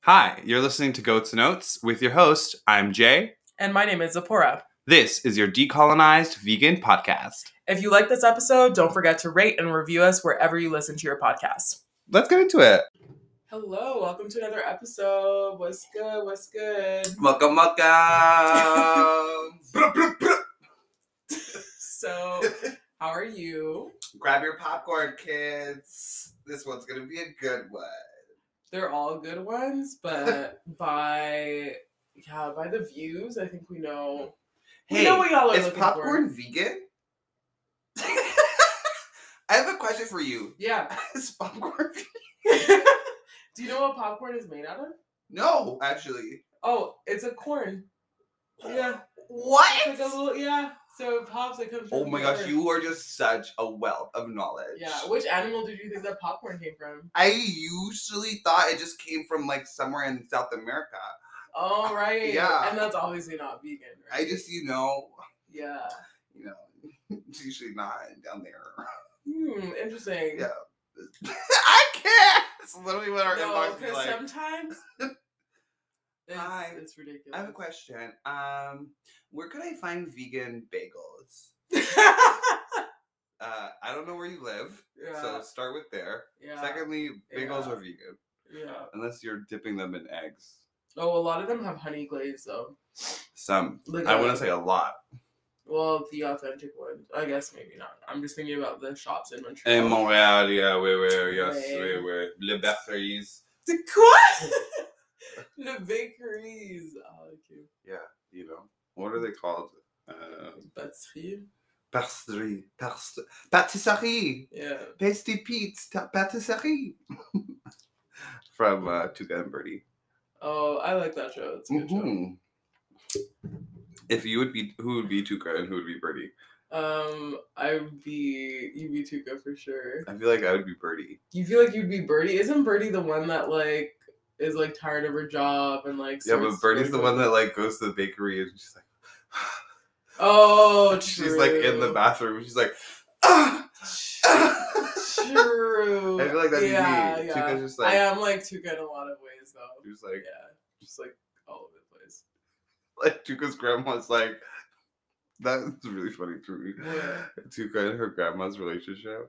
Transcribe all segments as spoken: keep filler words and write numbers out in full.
Hi, you're listening to Goats and Oats with your host. I'm Jay. And my name is Zipporah. This is your decolonized vegan podcast. If you like this episode, don't forget to rate and review us wherever you listen to your podcast. Let's get into it. Hello, welcome to another episode. What's good? What's good? Welcome, welcome. So, how are you? Grab your popcorn, kids. This one's going to be a good one. They're all good ones, but by yeah, by the views, I think we know. Hey, we know what y'all are is looking popcorn for. vegan? I have a question for you. Yeah. Is popcorn vegan? Do you know what popcorn is made out of? No, actually. Oh, it's a corn. Yeah. What? It's like a little, yeah. So it pops, it comes from Oh my the gosh, earth. you are just such a wealth of knowledge. Yeah. Which animal did you think that popcorn came from? I usually thought it just came from like somewhere in South America. Oh, right. Yeah. And that's obviously not vegan, right? I just, you know, Yeah. you know, it's usually not down there. Hmm, interesting. Yeah. I can't! It's literally what our No, inbox is because like. sometimes it's, Hi. it's ridiculous. I have a question. Um, where could I find vegan bagels? Uh, I don't know where you live, Yeah. so start with there. Yeah. Secondly, bagels Yeah. are vegan. Yeah. Unless you're dipping them in eggs. Oh, a lot of them have honey glaze, though. Some. Like I a- wouldn't say a lot. Well, the authentic ones. I guess maybe not. I'm just thinking about the shops in Montreal. In Montreal, yeah, oui, oui, yes, Ouais. oui, oui. Le Berceries. The quoi? The bakeries. Oh, okay. Yeah, you know. What are they called? Uh, Patisserie. Patisserie. Past- Patisserie. Yeah. Pasty Pete's ta- Patisserie. From uh, Tuca and Birdie. Oh, I like that show. It's a good Mhm. If you would be, who would be Tuca and who would be Birdie? show. Um, I would be you'd be Tuca for sure. I feel like I would be Birdie. You feel like you'd be Birdie? Isn't Birdie the one that like is like tired of her job and like? Yeah, starts but Birdie's to the go- one that like goes to the bakery and she's like, Oh, true. she's like in the bathroom. And she's like, ah, ah. True. I feel like that'd be yeah, me. Yeah. Tuca's just like- I am like Tuca in a lot of ways though. She's like, Yeah, just like all over the place. like Tuca's grandma's like, that's really funny to me. What? Tuca and her grandma's relationship.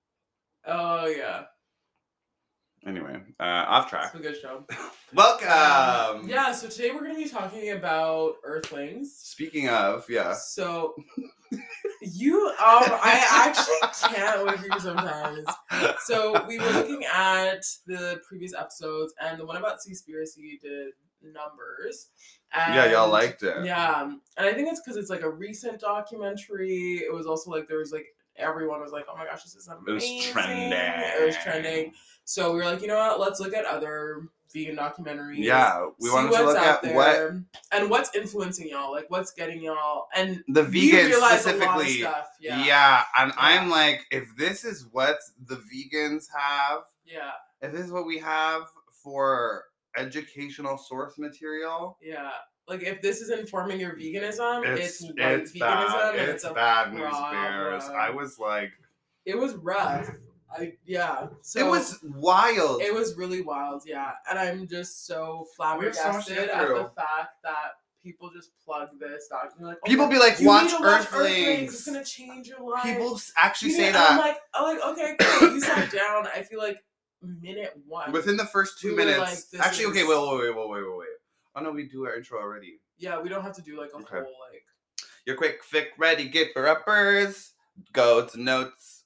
Oh yeah, Anyway, uh, off track. it's a good show. Welcome. Yeah, so today we're gonna be talking about Earthlings. Speaking of, yeah. So you, um, I actually can't with you sometimes. So we were looking at the previous episodes, and the one about Seaspiracy did numbers. And Yeah, y'all liked it. Yeah, and I think it's because it's like a recent documentary. It was also like there was like everyone was like, "Oh my gosh, this is amazing!" It was trending. It was trending. So we were like, you know what? Let's look at other vegan documentaries. Yeah, we see wanted to what's look out at what there, and what's influencing y'all. Like, what's getting y'all and the we vegans realized a lot of specifically. stuff. Yeah. Yeah, and Yeah. I'm like, if this is what the vegans have, Yeah. if this is what we have for educational source material, Yeah. Like, if this is informing your veganism, it's it's, white it's veganism, bad. and It's it's a bad news problem. bears. I was like, It was rough. I yeah. So it was wild. It was really wild, yeah. And I'm just so We're so much flabbergasted at through. the fact that people just plug this document. Like, oh, People be like, you watch need to watch Earthlings. It's gonna change your life. People s- actually You say need- that. I'm like, I'm like, okay, cool. You sat down. I feel like minute one. Within the first two we were minutes. like, this actually, is- okay, wait, wait, wait, wait, wait, wait, wait. Oh no, we do our intro already. Yeah, we don't have to do like a Okay. whole like. Your quick, thick, ready, get for uppers. Go to notes.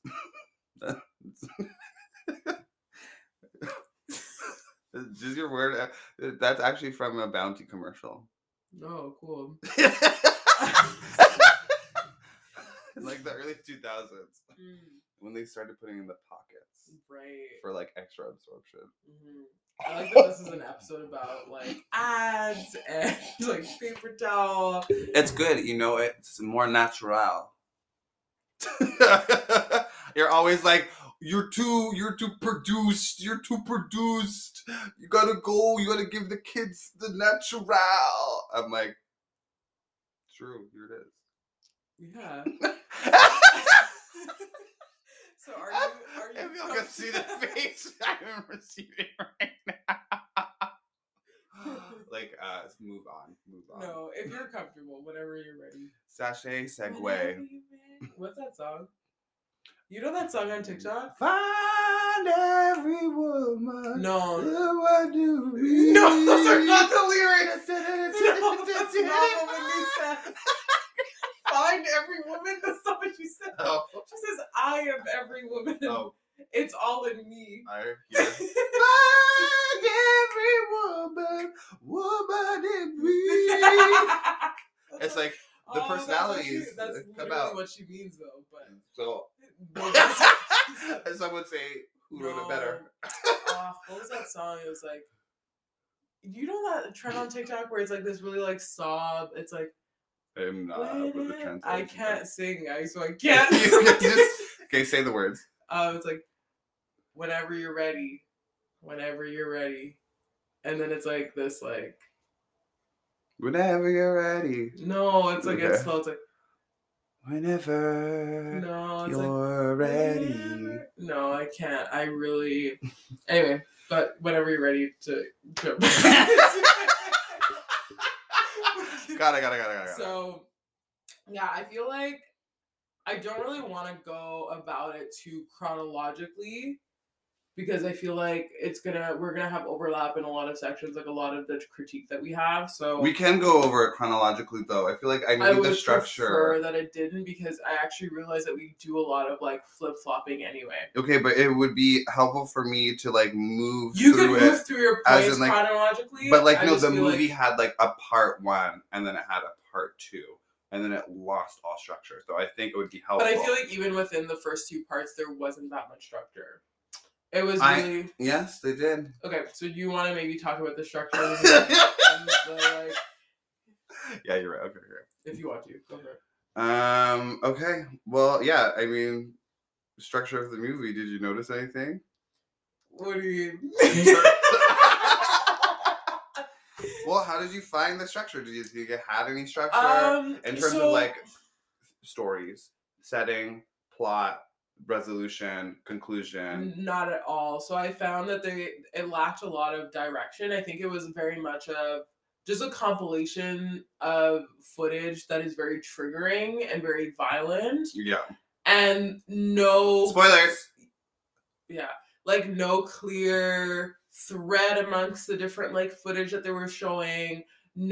Just your word. uh, That's actually from a Bounty commercial. Oh, cool. In like the early two thousands, Mm, when they started putting in the pockets right. for like extra absorption. hmm I like that this is an episode about like ads and like paper towel. It's good, you know. It's more natural. You're always like, you're too, you're too produced. You're too produced. You gotta go. You gotta give the kids the natural. I'm like, true. Here it is. Yeah. So are you? Are you? If y'all can see the face, I'm receiving right now. like uh move on, move on. No, if you're comfortable, whenever you're ready. Sashay Segway. Whenever you're ready. What's that song? You know that song on TikTok? Find every woman. No. who I do No, those are not the lyrics. No, that's not what Whitney said. Find every woman. That's not what she said. Oh. She says, I am every woman. Oh. It's all in me. I hear. Find every woman, woman in me. It's like the Oh, that's what personalities she- That's, come literally out. what she means, though. But So, no, that's what she said. as some would say, who wrote it better? Uh, what was that song? It was like, you know that trend on TikTok where it's like this really like sob. It's like, I'm not up with the translation. I can't sing, I so I can't. You can just- okay, say the words. Um, it's like, whenever you're ready, whenever you're ready, and then it's like this, like, Whenever you're ready. no, it's like Okay. it's slow. It's like, Whenever no, it's you're like, ready. whenever- No, I can't. I really. Anyway, but whenever you're ready to. to... Got it, got it, got it, got it. got it. So, yeah, I feel like I don't really want to go about it too chronologically because I feel like it's gonna we're gonna have overlap in a lot of sections, like a lot of the critique that we have. So We can go over it chronologically, though. I feel like I need I the would structure. prefer that it didn't because I actually realized that we do a lot of like flip flopping anyway. Okay, but it would be helpful for me to like move You through could move it. through your as points in, like- chronologically, But like I no, just the feel movie like- had like a part one and then it had a part two. And then it lost all structure. So I think it would be helpful. But I feel like even within the first two parts, there wasn't that much structure. It was I- really Yes, they did. okay. So do you want to maybe talk about the structure and the, like, Yeah, you're right. Okay, okay. if you want to go for it. Um, okay. Well, yeah, I mean, structure of the movie, did you notice anything? What do you? Well, how did you find the structure? Did you think it had any structure? um, In terms so, of like stories, setting, plot, resolution, conclusion. not at all. So I found that they it lacked a lot of direction. I think it was very much a just a compilation of footage that is very triggering and very violent, Yeah. and no Spoilers. yeah, like no clear thread amongst the different like footage that they were showing.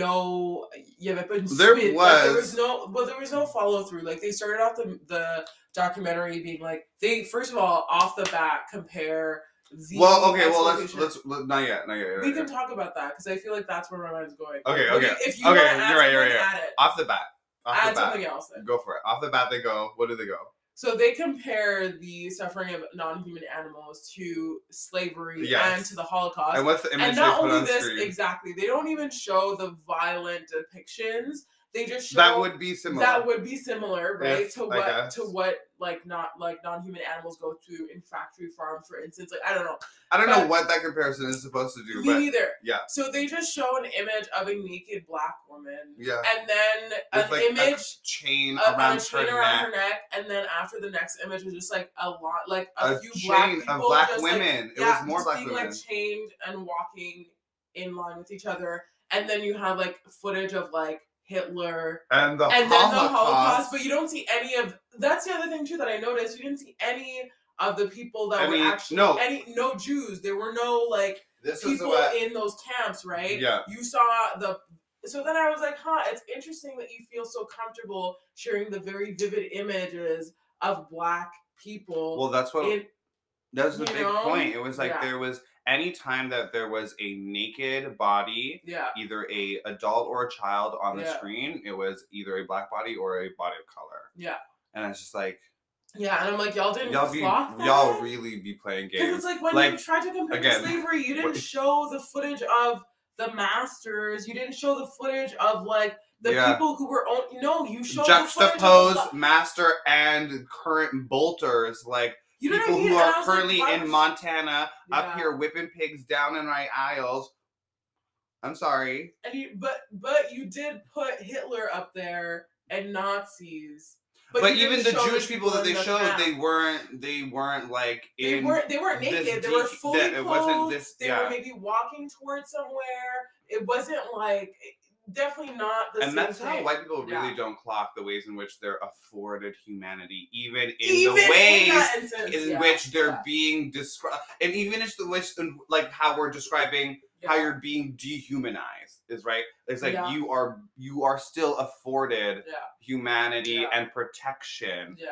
No, yeah, but There spin- like, there was- was no, well, there was no follow through. Like they started off the the documentary being like they first of all off the bat compare the Well, okay, well let's exploitation- let's let, not yet, not yet. we not can yet. talk about that because I feel like that's where my mind's going. Okay, But okay, If you okay, want to add you're right, you're something, right, add it. Off the bat. Off Add the bat. something else then. Go for it. Off the bat they go. What do they go? So they compare the suffering of non-human animals to slavery Yes. and to the Holocaust. And what's the image And they not put only on this, screen? exactly, they don't even show the violent depictions. They just show That would be similar. that would be similar, right, If, to I what guess. to what like not like non-human animals go through in factory farms, for instance. Like I don't know, I don't know but- what that comparison is supposed to do, me but neither. yeah. So they just show an image of a naked black woman, Yeah. and then With an like a image chain of around a chain her around neck. her neck, and then after the next image is just like a lot, like a, A few chain black of people, black just, like, women. It yeah, was more just black being women. like chained and walking in line with each other, and then you have like footage of like Hitler and the and Holocaust. then the Holocaust, but you don't see any of. That's the other thing too that I noticed. You didn't see any of the people that Any- were actually no. any no Jews. There were no like this is people what. in those camps, right? Yeah. You saw the. So then I was like, huh, it's interesting that you feel so comfortable sharing the very vivid images of black people. Well, that's what. in, That was the you big know? point. It was like Yeah. there was any time that there was a naked body, yeah. either a adult or a child on the Yeah. screen, it was either a black body or a body of color. Yeah. And it's just like Yeah, and I'm like, y'all didn't y'all be clock that? y'all really be playing Because games. it's like when Like, you tried to compare again, to slavery, you didn't what- show the footage of the masters. You didn't show the footage of like the Yeah. people who were on. No, you showed the footage of Juxtapose the, master and current bolters, like you know what I people mean? who And I are was like, currently why in was- Montana up Yeah. here whipping pigs down in my aisles. I'm sorry. And you, but but you did put Hitler up there and Nazis. But, But, he even didn't the show Jewish people that in they the showed, camp. they weren't they weren't like They in weren't. They weren't this naked. They deep- were fully that it clothed. wasn't this They yeah. were maybe walking towards somewhere. It wasn't like definitely not the And same that's thing. how white people really Yeah. don't clock the ways in which they're afforded humanity, even in Even the ways in, that instance, in yeah, which they're yeah. being described, and even it's the which like how we're describing Yeah. how you're being dehumanized is right. It's like Yeah. you are you are still afforded Yeah. humanity Yeah. and protection Yeah.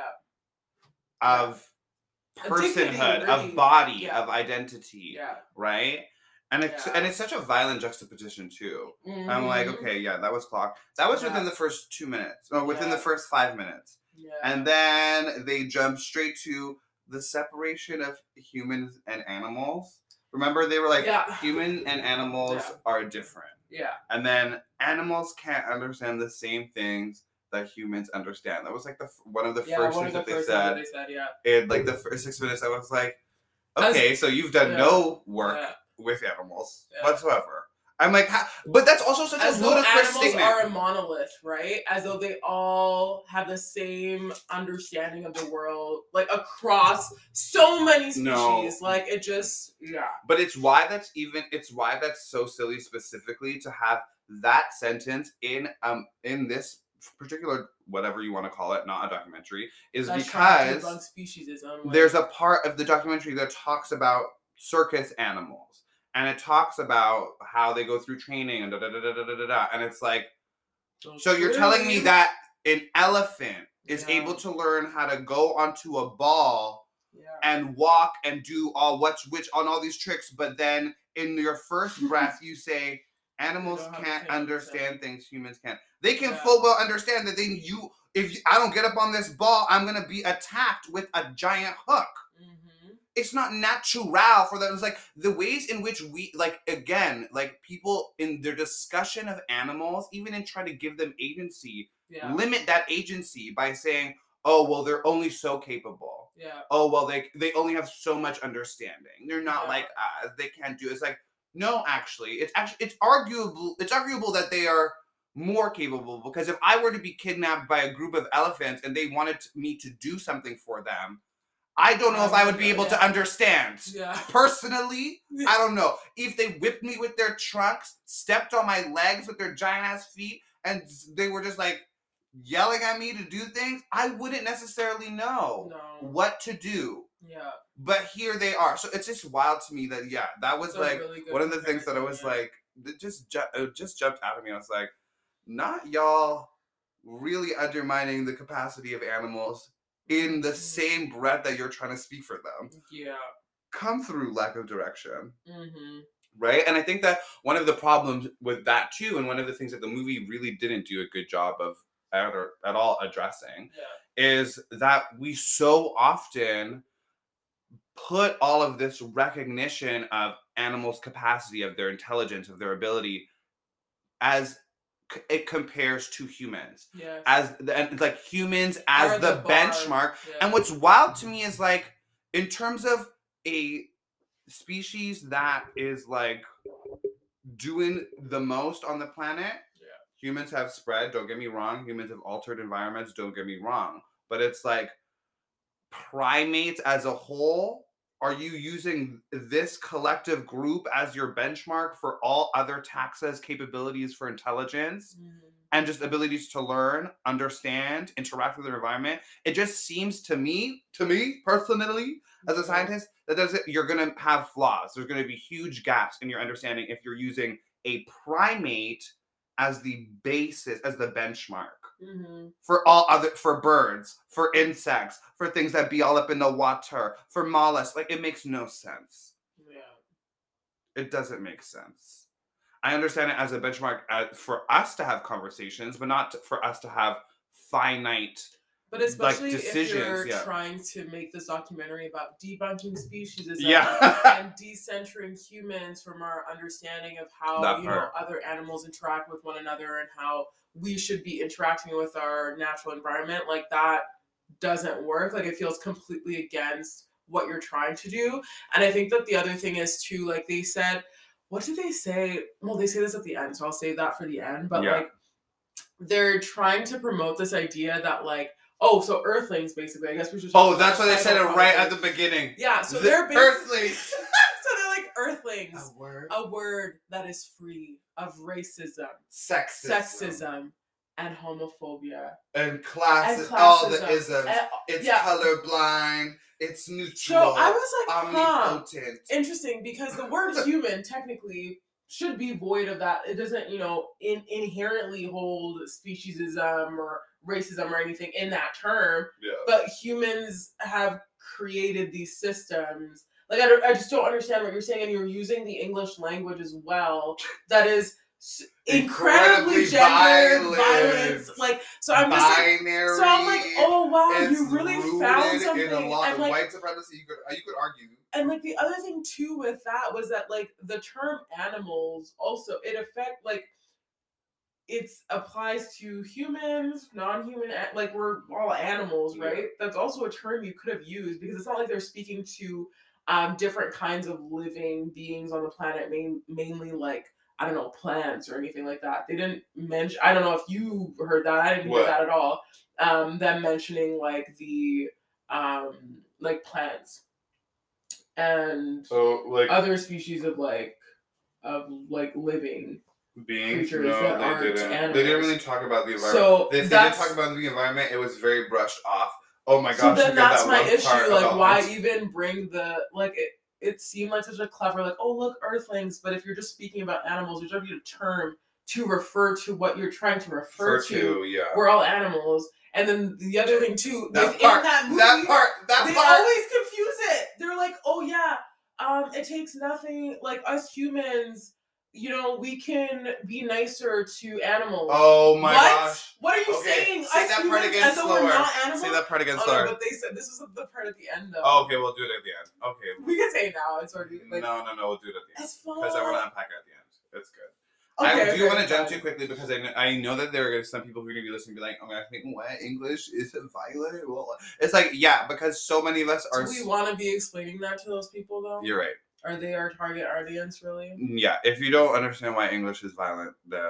of Of personhood, dignity, really. of body, Yeah. of identity, Yeah. right? And it's Yeah. and it's such a violent juxtaposition too. Mhm. I'm like, okay, yeah, that was clocked. That was Yeah. within the first two minutes, or within Yeah. the first five minutes, Yeah. and then they jump straight to the separation of humans and animals. Remember, they were like, Yeah. human and animals Yeah. are different, Yeah. and then animals can't understand the same things that humans understand. That was like the f- one of the Yeah. first One things of the that they first things that said. they said. Yeah. In like the first six minutes, I was like, As- okay, so you've done yeah. no work Yeah. with animals Yeah. whatsoever. I'm like, how, but that's also such As a though ludicrous animals statement. are a monolith, right? As though they all have the same understanding of the world, like across so many species. No. Like it just, yeah. But it's why that's even. It's why that's so silly, specifically to have that sentence in um in this particular whatever you want to call it, not a documentary, is That's trying to because debunk speciesism. Like, there's a part of the documentary that talks about circus animals, and it talks about how they go through training and da da da da da da da, da. And it's like, so you're telling me that an elephant is Yeah. able to learn how to go onto a ball yeah. and walk and do all what's which on all these tricks, but then in your first breath you say animals don't have the can't same understand things humans can. They can Yeah. full well understand that they you if you, I don't get up on this ball, I'm gonna be attacked with a giant hook. Mm-hmm. It's not natural for them. It's like the ways in which we like again, like people in their discussion of animals, even in trying to give them agency, Yeah. limit that agency by saying, "Oh, well, they're only so capable. Yeah. Oh, well, they they only have so much understanding. They're not Yeah. like us. They can't do." It's like, no, actually, it's actually it's arguable. It's arguable that they are more capable, because if I were to be kidnapped by a group of elephants and they wanted to- me to do something for them, I don't know if I would be able to Yeah. understand. Yeah. Personally, I don't know. If they whipped me with their trunks, stepped on my legs with their giant ass feet, and they were just like yelling at me to do things, I wouldn't necessarily know No. what to do. Yeah. But here they are. So it's just wild to me that, yeah, that was It's a like really good one of the things that I was comparison, like, it just, ju- it just jumped out at me. I was like, not y'all really undermining the capacity of animals in the Mhm. same breath that you're trying to speak for them. Yeah. Come through lack of direction, Mm-hmm. right? And I think that one of the problems with that too, and one of the things that the movie really didn't do a good job of at, or, at all addressing, Yeah. is that we so often put all of this recognition of animals' capacity, of their intelligence, of their ability, as c- it compares to humans, Yes. as the, and like humans as Are the, the bar. benchmark. Yeah. And what's wild to me is like, in terms of a species that is like doing the most on the planet, Yeah. humans have spread, don't get me wrong. Humans have altered environments, don't get me wrong. But it's like primates as a whole, are you using this collective group as your benchmark for all other taxas capabilities for intelligence? Mhm. And just abilities to learn, understand, interact with their environment? It just seems to me, to me personally, as a Yeah. scientist, that does it, you're gonna have flaws. There's gonna be huge gaps in your understanding if you're using a primate as the basis, as the benchmark Mhm. for all other, for birds, for insects, for things that be all up in the water, for mollusks. Like, it makes no sense. Yeah. It doesn't make sense. I understand it as a benchmark uh, for us to have conversations, but not to, for us to have finite. But especially if decisions, you're yeah. trying to make this documentary about debunking speciesism Yeah. and decentering humans from our understanding of how That you know part. other animals interact with one another and how we should be interacting with our natural environment, like that doesn't work. Like it feels completely against what you're trying to do. And I think that the other thing is too, like they said, what did they say? Well, they say this at the end, so I'll save that for the end. But Yeah. like they're trying to promote this idea that like Oh, so Earthlings, basically. I guess we should. Oh, that's why they said it right at the beginning. Yeah, so the they're big, Earthlings. so they're like Earthlings. A word. A word that is free of racism, Sexism, sexism, and homophobia, and class, and all the classism. isms. And, it's yeah. colorblind. It's neutral. So I was like, huh, omnipotent. interesting, because the word human technically should be void of that. It doesn't, you know, in, inherently hold speciesism or racism or anything in that term. Yeah. But humans have created these systems. Like, I, don't, I just don't understand what you're saying, and you're using the English language as well. That is incredibly, incredibly gendered, violent. violence. Like, so I'm just binary. like, so I'm like, oh wow, it's you really found something. In a lot and of like, white supremacy, you could you could argue. And like the other thing too with that was that like the term animals also it affect like it's applies to humans, non-human, like we're all animals, right? Yeah. That's also a term you could have used because it's not like they're speaking to um, different kinds of living beings on the planet, main, mainly like I don't know, plants or anything like that. They didn't mention. I don't know if you heard that. I didn't what? hear that at all. Um, them mentioning like the um, like plants. And so, like, other species of like of like living beings. creatures No, that they aren't didn't. animals. They didn't really talk about the environment. So they, they did talk about the environment. It was very brushed off. Oh my gosh! So then that's that my issue. Like, why it. even bring the like it? It seemed like such a clever like, oh look, Earthlings. But if you're just speaking about animals, you're trying to use a term to refer to what you're trying to refer to. to. Yeah. We're all animals. And then the other thing too, that within part, that movie, that part, that they part. always confuse it. They're like, oh yeah, um, it takes nothing. Like us humans, you know, we can be nicer to animals. Oh my what? gosh! What are you okay. saying? Say us that humans, part again as though slower. we're not animals? Say that part again oh, slower. No, but they said this was the part at the end though. Oh, okay, we'll do it at the end. Okay. We can say it now. It's already like no, no, no. We'll do it at the end. It's fun because I want to unpack it at the end. It's good. Okay, I okay, do want to okay. jump too quickly because I know, I know that there are some people who are going to be listening and be like, oh, I think, what? English isn't violent? Well, it's like, yeah, because so many of us are... Do we want to be explaining that to those people, though? You're right. Are they our target audience, really? Yeah, if you don't understand why English is violent, then...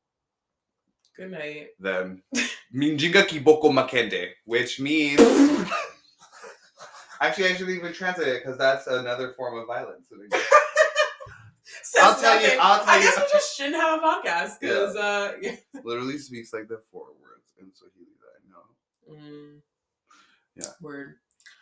Good night. Then... Minjinga kiboko makende, which means... Actually, I should even translate it because that's another form of violence. I'll tell nothing. you. I'll tell I you. guess we just shouldn't have a podcast because, yeah. uh, yeah. Literally speaks like the four words in Swahili that I know. Mm. Yeah. Word.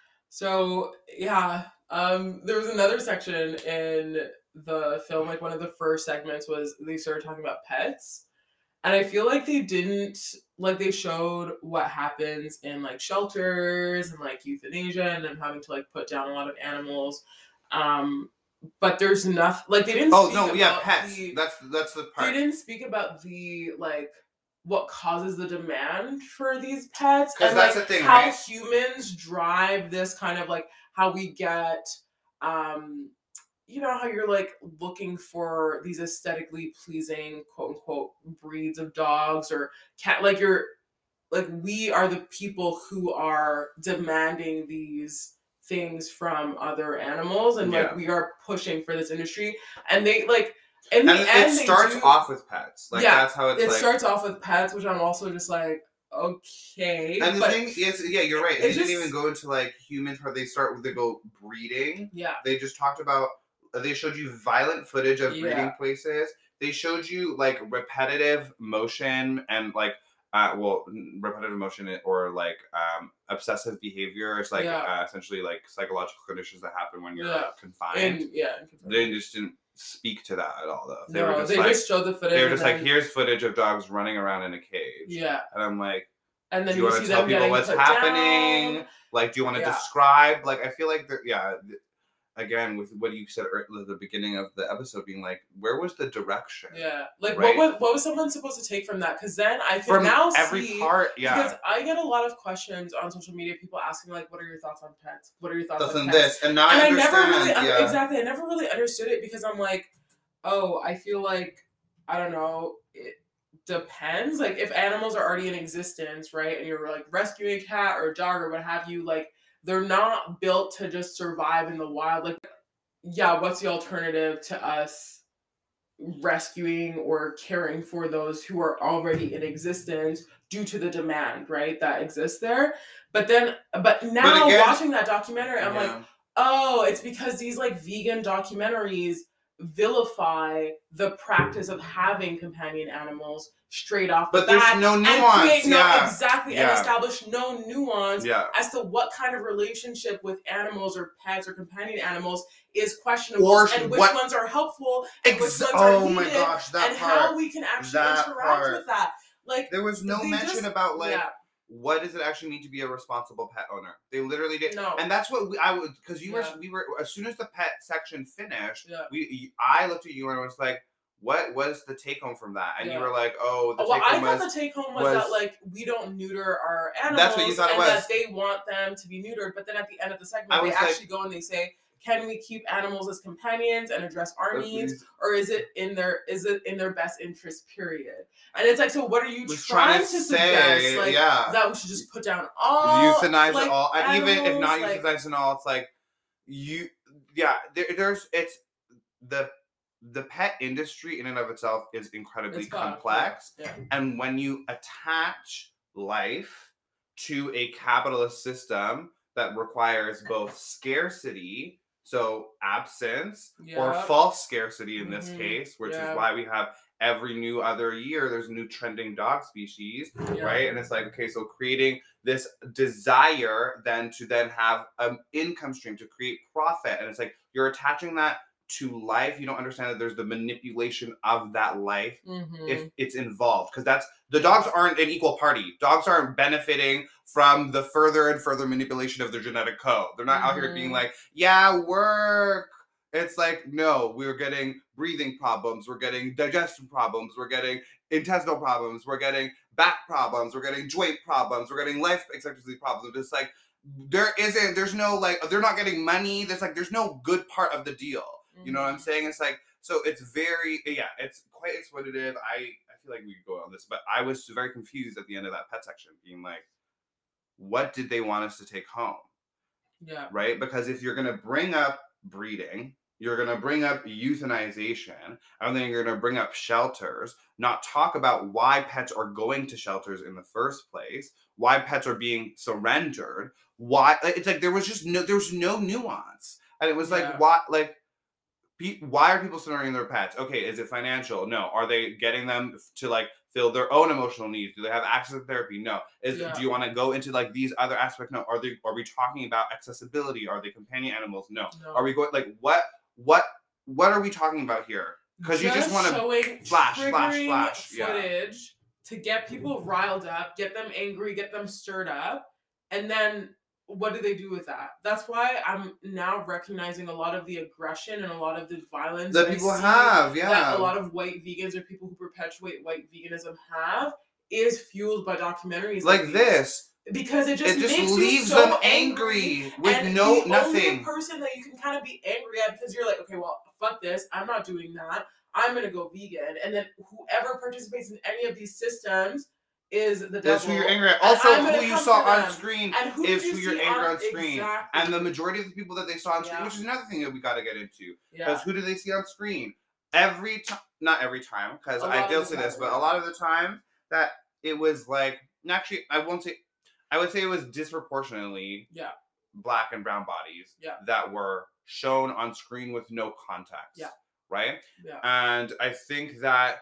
So yeah, um, there was another section in the film. Like one of the first segments was they started talking about pets, and I feel like they didn't like they showed what happens in like shelters and like euthanasia and them having to like put down a lot of animals. Um, But there's nothing like they didn't. Oh speak no, about yeah, pets. The, that's that's the part. They didn't speak about the like what causes the demand for these pets and that's like the thing, how right? humans drive this kind of like how we get, um, you know, how you're like looking for these aesthetically pleasing quote unquote breeds of dogs or cat. Like you're like we are the people who are demanding these things from other animals and like yeah. we are pushing for this industry and they like in the and end it starts do, off with pets like yeah, that's how it's it like starts off with pets which I'm also just like okay and the but thing is yeah you're right they just, didn't even go into like humans where they start with they go breeding yeah they just talked about they showed you violent footage of breeding yeah. places they showed you like repetitive motion and like Uh, well, repetitive motion or like um, obsessive behavior is like yeah. uh, essentially like psychological conditions that happen when you're yeah. confined. And, yeah, confined. They just didn't speak to that at all, though. They no, were just they like, just showed the footage. They were just then, like, here's footage of dogs running around in a cage. Yeah, and I'm like, and then do you, you want see to tell them people what's happening? Down. Like, do you want to yeah. describe? Like, I feel like yeah. Again, with what you said at the beginning of the episode, being like, where was the direction? Yeah, like right? what was what was someone supposed to take from that? Because then I can from now every see part, yeah. Because I get a lot of questions on social media, people asking like, "What are your thoughts on pets? What are your thoughts That's on in pets?" this, and now and I I never really yeah. exactly. I never really understood it because I'm like, oh, I feel like I don't know. It depends. Like if animals are already in existence, right, and you're like rescuing a cat or a dog or what have you, like they're not built to just survive in the wild, like. Yeah, what's the alternative to us rescuing or caring for those who are already in existence due to the demand, right, that exists there. But then, but But now again, watching that documentary, I'm like, yeah. oh, it's because these like vegan documentaries vilify the practice of having companion animals straight off the But there's bat no and nuance. create no Yeah. exactly and Yeah. establish no nuance Yeah. as to what kind of relationship with animals or pets or companion animals is questionable Or and which what- ones are helpful and which Ex- ones are oh needed my gosh, that and part. how we can actually That interact part. with that. Like There was no they mention just- about like yeah. what does it actually mean to be a responsible pet owner. They literally did, No. and that's what we, I would because you Yeah. were we were as soon as the pet section finished, Yeah. we I looked at you and was like, what was the take home from that? And Yeah. you were like, oh, the Oh, well, take I home thought was the take home was, was- that like we don't neuter our animals. That's what you thought it and was. that they want them to be neutered. But then at the end of the segment, I they was like- actually go and they say, "Can we keep animals as companions and address our That's needs, these- or is it in their is it in their best interest?" Period. And it's like, so what are you was trying, trying to to suggest? say, Like yeah. that we should just put down all euthanize like, it all, and even if not animals, like- euthanize it all, it's like you, yeah. There, there's it's the the pet industry in and of itself is incredibly It's fucked, complex, yeah, yeah. and when you attach life to a capitalist system that requires both scarcity, so absence, or Yep. false scarcity in this Mhm, case, which yeah. is why we have every new other year there's a new trending dog species, Yeah. right? And it's like, okay, so creating this desire then to then have an income stream to create profit, and it's like you're attaching that to life. You don't understand that there's the manipulation of that life Mhm. if it's involved, because that's the dogs aren't an equal party. Dogs aren't benefiting from the further and further manipulation of their genetic code. They're not out here being Mhm. like, yeah, work. It's like, no, we're getting breathing problems, we're getting digestion problems, we're getting intestinal problems, we're getting back problems, we're getting joint problems, we're getting life expectancy problems. It's like there isn't, there's no like, they're not getting money. There's like, there's no good part of the deal. You know what I'm Mhm. saying? It's like, so it's very, yeah, it's quite exploitative. I, I feel like we could go on this, but I was very confused at the end of that pet section, being like, what did they want us to take home? Yeah. Right? Because if you're going to bring up breeding, you're going to bring up euthanization, and then you're going to bring up shelters, not talk about why pets are going to shelters in the first place, why pets are being surrendered, why, it's like there was just no, there was no nuance. And it was like, Yeah. why, like, pe- why are people surrendering their pets? Okay, is it financial? No. Are they getting them to like fill their own emotional needs? Do they have access to therapy? No. Is Yeah. do you want to go into like these other aspects? No. Are they are we talking about accessibility? Are they companion animals? No. No. Are we going like what what what are we talking about here? Because you just want to showing flash, flash, triggering flash, yeah. footage to get people riled up, get them angry, get them stirred up, and then what do they do with that? That's why I'm now recognizing a lot of the aggression and a lot of the violence that I people see have, yeah. that a lot of white vegans or people who perpetuate white veganism have is fueled by documentaries like these. this. Because it just, It just makes leaves you so them angry, angry with and no the nothing. only person that you can kind of be angry at because you're like, okay, well, fuck this, I'm not doing that. I'm gonna go vegan, and then whoever participates in any of these systems is the devil. That's who you're angry at. and Also, I'm gonna who you come saw for on them. screen And who is did who you you're see angry on- on screen. Exactly. And the majority of the people that they saw on screen, Yeah. which is another thing that we got to get into. Yeah. Because who do they see on screen? Every time, not every time, because A I lot did of the say this, time, but yeah. a lot of the time that it was like, actually, I won't say, I would say it was disproportionately Yeah. black and brown bodies Yeah. that were shown on screen with no context. Yeah. Right? Yeah. And I think that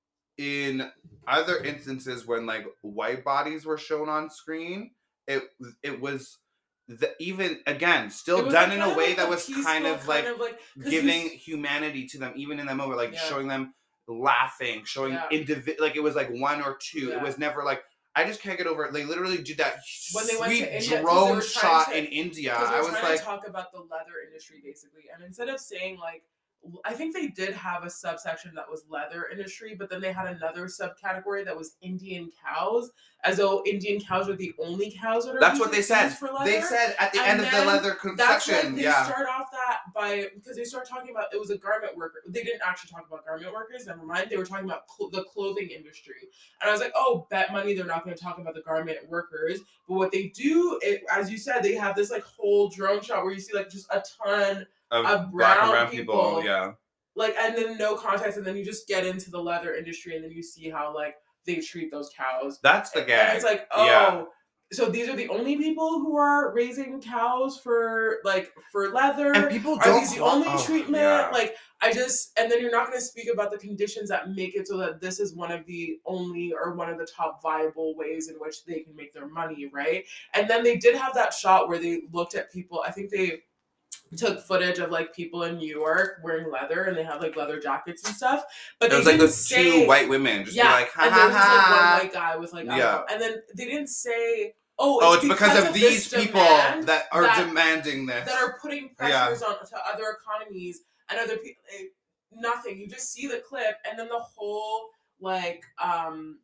in other instances when like white bodies were shown on screen, it it was the, even again It still was, done like, in kind a of way like that a was peaceful kind of like, kind of like 'cause you giving s- humanity to them, even in that moment, like Yeah. showing them laughing, showing Yeah. individ like it was like one or two. It Yeah. was never like, I just can't get over it. They literally did that When they went to sweet India, 'cause they drone were trying shot to- in India. Because I we're was trying like, to talk about the leather industry basically, and instead of saying like, I think they did have a subsection that was leather industry, but then they had another subcategory that was Indian cows, as though Indian cows are the only cows that are that's used- what they said. used for leather. They said at the And end of the then leather con- That's section, why they yeah. start off that by because they start talking about it was a garment worker. They didn't actually talk about garment workers. Never mind. They were talking about cl- the clothing industry, and I was like, oh, bet money they're not going to talk about the garment workers. But what they do, it, as you said, they have this like whole drone shot where you see like just a ton Of of black and brown brown people, people. yeah. like, and then no context, and then you just get into the leather industry, and then you see how like they treat those cows. That's the gag. And it's like, oh, yeah. so these are the only people who are raising cows for like for leather. And people are don't these the clock- only oh, treatment? yeah. Like, I just, and then you're not going to speak about the conditions that make it so that this is one of the only or one of the top viable ways in which they can make their money, right? And then they did have that shot where they looked at people. I think they took footage of like people in New York wearing leather, and they have like leather jackets and stuff. But It they was like didn't the say, two white women just yeah, be like, ha and ha there was just like one ha. white guy with like, I Yeah. don't know. And then they didn't say, oh, it's, Oh, it's because, because of of these this people demand that are that, demanding this. that are putting Yeah. pressures on to other economies and other people. Nothing. You just see the clip, and then the whole like um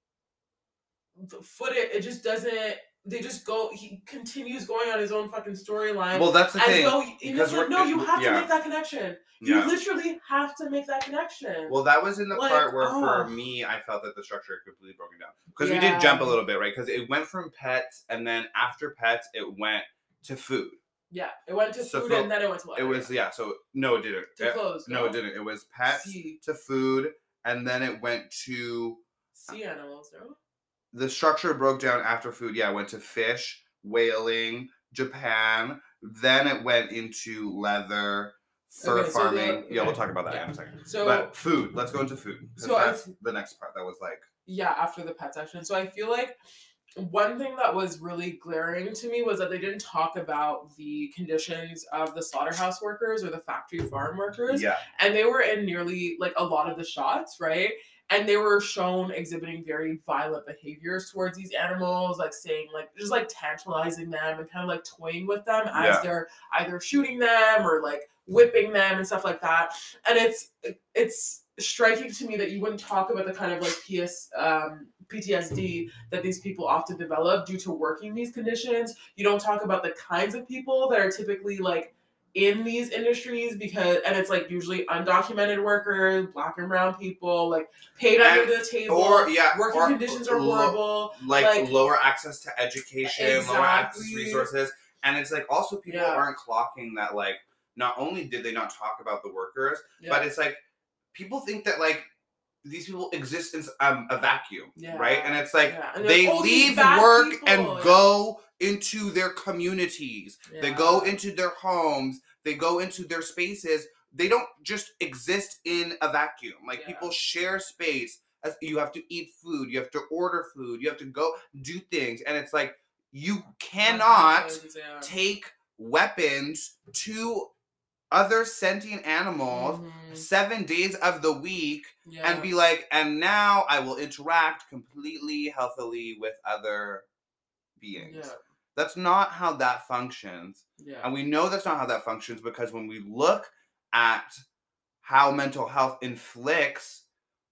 footage. It just doesn't. They just go. He continues going on his own fucking storyline. Well, that's the as thing. Though, and it's like, we're- no, you have yeah. to make that connection. You Yeah. literally have to make that connection. Well, that was in the Like, part where, oh. for me, I felt that the structure had completely broken down. Because we Yeah. did jump a little bit, right? Because it went from pets, and then after pets, it went to food. Yeah, it went to So food, for- and then it went to leather. It was, yeah, so, no, it didn't. to It- clothes. no, it didn't. It was pets Sea. to food, and then it went to... Sea animals, no? The structure broke down after food. Yeah, it went to fish, whaling, Japan. Then it went into leather, fur Okay, so farming. the- Yeah, we'll okay. talk about that Yeah. in a second. So But food. Let's go into food. 'Cause So I that's the next part that was like... yeah, after the pet section. So I feel like one thing that was really glaring to me was that they didn't talk about the conditions of the slaughterhouse workers or the factory farm workers. Yeah. And they were in nearly like a lot of the shots, right? And they were shown exhibiting very violent behaviors towards these animals, like saying, like, just like tantalizing them and kind of like toying with them as Yeah. they're either shooting them or like whipping them and stuff like that. And it's it's striking to me that you wouldn't talk about the kind of like P S, um, P T S D that these people often develop due to working these conditions. You don't talk about the kinds of people that are typically like in these industries, because and it's like usually undocumented workers, black and brown people, like paid And- under the table, or, yeah, working or conditions are lo- horrible. Like, Like- lower access to education, lower access to Exactly. resources. And it's like, also people Yeah. aren't clocking that, like, not only did they not talk about the workers, Yeah. but it's like, people think that, like, these people exist in um, a vacuum, Yeah. right? And it's like, Yeah. And they they're, "Oh, these leave bad work people." and Yeah. go into their communities. They Yeah. go into their homes. They go into their spaces. They don't just exist in a vacuum. Like, Yeah. people share space. As you have to eat food. You have to order food. You have to go do things. And it's like, you cannot Happens, yeah. take weapons to other sentient animals Mhm. seven days of the week Yeah. and be like, and now I will interact completely healthily with other beings. Yeah. That's not how that functions. Yeah. And we know that's not how that functions because when we look at how mental health inflicts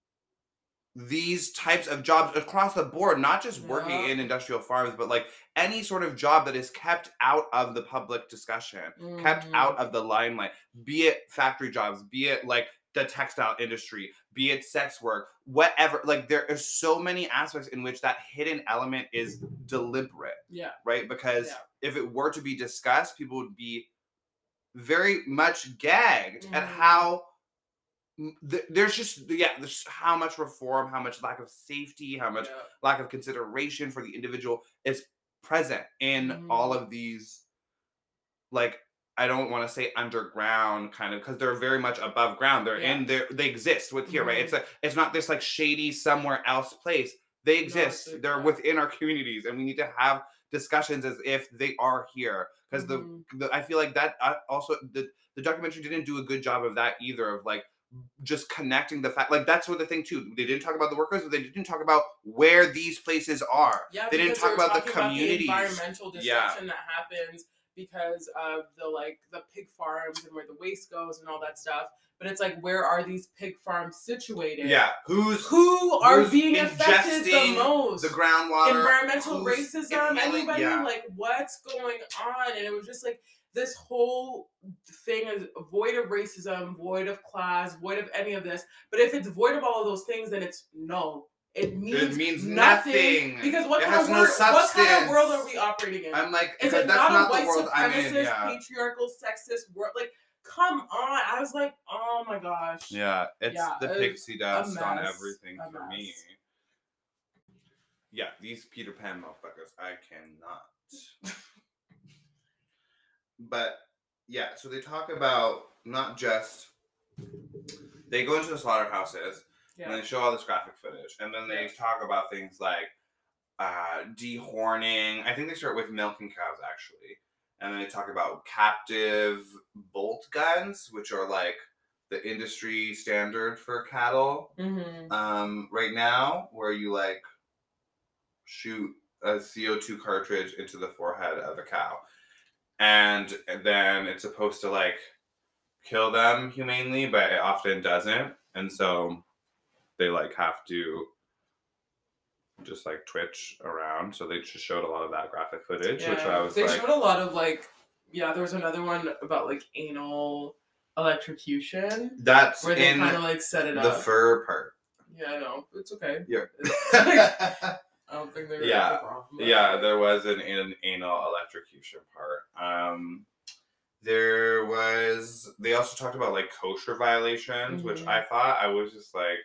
these types of jobs across the board, not just working Yeah. in industrial farms, but like any sort of job that is kept out of the public discussion, kept Mhm. out of the limelight, be it factory jobs, be it like the textile industry, be it sex work, whatever. Like, there are so many aspects in which that hidden element is deliberate, Yeah. right? Because Yeah. if it were to be discussed, people would be very much gagged at Mhm. how m- th- there's just yeah there's how much reform, how much lack of safety, how much Yeah. lack of consideration for the individual is present in Mhm. all of these, like, I don't want to say underground kind of, because they're very much above ground. They're Yeah. in there, they exist with here, right? Mhm. It's a, it's not this like shady somewhere else place. They exist. like- They're yeah. within our communities, and we need to have discussions as if they are here. Because Mhm. the, the I feel like that uh, also the the documentary didn't do a good job of that either, of like just connecting the fact, like, that's what the thing too. They didn't talk about the workers, but they didn't talk about where these places are. Yeah, They didn't because talk were about the talking communities. environmental Yeah. destruction that happens because of the like the pig farms and where the waste goes and all that stuff. But it's like, where are these pig farms situated? Yeah, who's Who are who's being affected the ingesting most? the groundwater? Environmental who's racism, inhaling- anybody? yeah. Like, what's going on? And it was just like this whole thing is void of racism, void of class, void of any of this. But if it's void of all of those things, then it's no. It means, means nothing. nothing. Because what It kind has of no world, what kind of substance. world are we operating in? I'm like, Is because it that's not, not a the white world I'm in. supremacist, Yeah. patriarchal, sexist world? Like, come on. I was like, oh my gosh. Yeah, it's Yeah, the it was pixie a dust on mess, everything a for me. mess. Yeah, these Peter Pan motherfuckers, I cannot. But yeah, so they talk about not just they go into the slaughterhouses Yeah. and they show all this graphic footage, and then they Yeah. talk about things like uh, dehorning. I think they start with milking cows actually, and then they talk about captive bolt guns, which are like the industry standard for cattle Mm-hmm. um, right now, where you like shoot a C O two cartridge into the forehead of a cow, and then it's supposed to like kill them humanely, but it often doesn't, and so they like have to just like twitch around. So they just showed a lot of that graphic footage, Yeah. which I was they like, showed a lot of like, yeah, there was another one about like anal electrocution that's where they in kind of like set it the up. fur part. Yeah, I know. It's okay. Yeah. It's like, I don't think there was Yeah. a problem. Yeah, there was an, an anal electrocution part. Um, there was. They also talked about like kosher violations, which Mhm. I thought I was just like.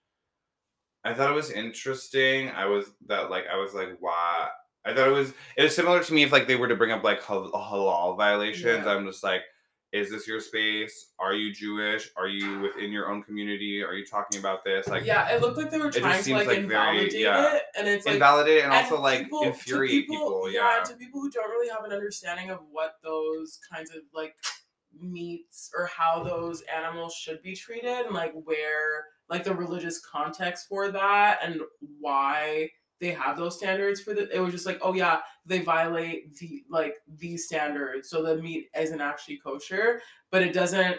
I thought it was interesting. I was that like I was like, why? I thought it was it was similar to me if like they were to bring up like hal- halal violations. Yeah. I'm just like, is this your space? Are you Jewish? Are you within your own community? Are you talking about this? Like, yeah, it looked like they were just trying to seems like, like very- invalidate yeah. it, and it's like invalidate and and also like people- to infuriate people. yeah, Yeah. and to people who don't really have an understanding of what those kinds of like meats or how those animals should be treated, and like where like the religious context for that and why they have those standards for the it was just like, oh yeah, they violate the like these standards, so the meat isn't actually kosher. But it doesn't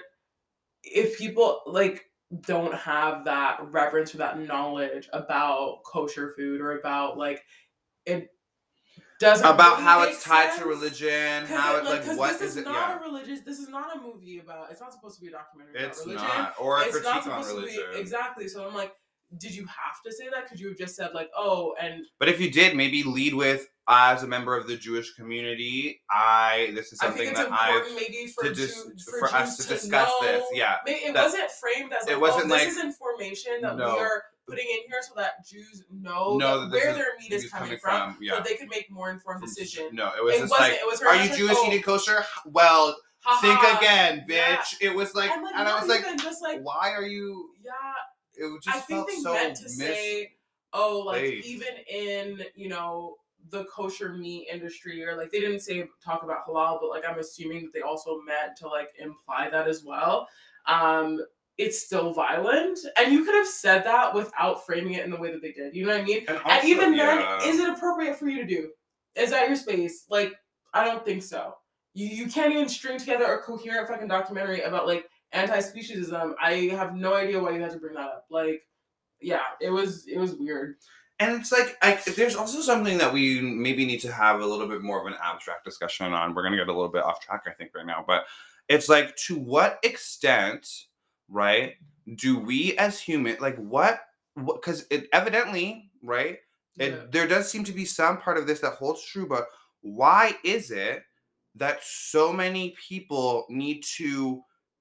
if people like don't have that reverence or that knowledge about kosher food or about like it doesn't About really how make it's tied sense. to religion, 'Cause how it, it like, like 'cause what this is is it? not Yeah. a religious. This is not a movie about. It's not supposed to be a documentary It's about religion. not, or a It's not critique on supposed to religion. be exactly. So I'm like, did you have to say that? Could you have just said like, oh, and But if you did, maybe lead with, as a member of the Jewish community, I this is I think something it's that important I've maybe for to Jew, dis- for, for Jews us to to discuss know. this. Yeah, May- It that- wasn't framed as like, it wasn't oh, like- this is information that No. we are putting in here so that Jews know, Know that that this where is- their meat is is coming, coming from, from, yeah. so they could make more informed From- decision. No, it was It just wasn't. like, It was very are much you like, Jewish oh, eating kosher? Well, haha, think again, yeah. bitch. It was like, and, like, and I not was like, even just like, why are you? yeah. It just I think felt they so meant to mis- say, oh, like placed. even in you know the kosher meat industry, or like they didn't say talk about halal, but like I'm assuming that they also meant to like imply that as well. Um, it's still violent, and you could have said that without framing it in the way that they did. You know what I mean? And, And, also, even yeah. then, is it appropriate for you to do? Is that your space? Like, I don't think so. You you can't even string together a coherent fucking documentary about like anti-speciesism. I have no idea why you had to bring that up. Like, yeah, it was it was weird. And it's like, I, there's also something that we maybe need to have a little bit more of an abstract discussion on. We're going to get a little bit off track, I think, right now. But it's like, to what extent, right, do we as human, like what, because it evidently, right, it, Yeah. there does seem to be some part of this that holds true, but why is it that so many people need to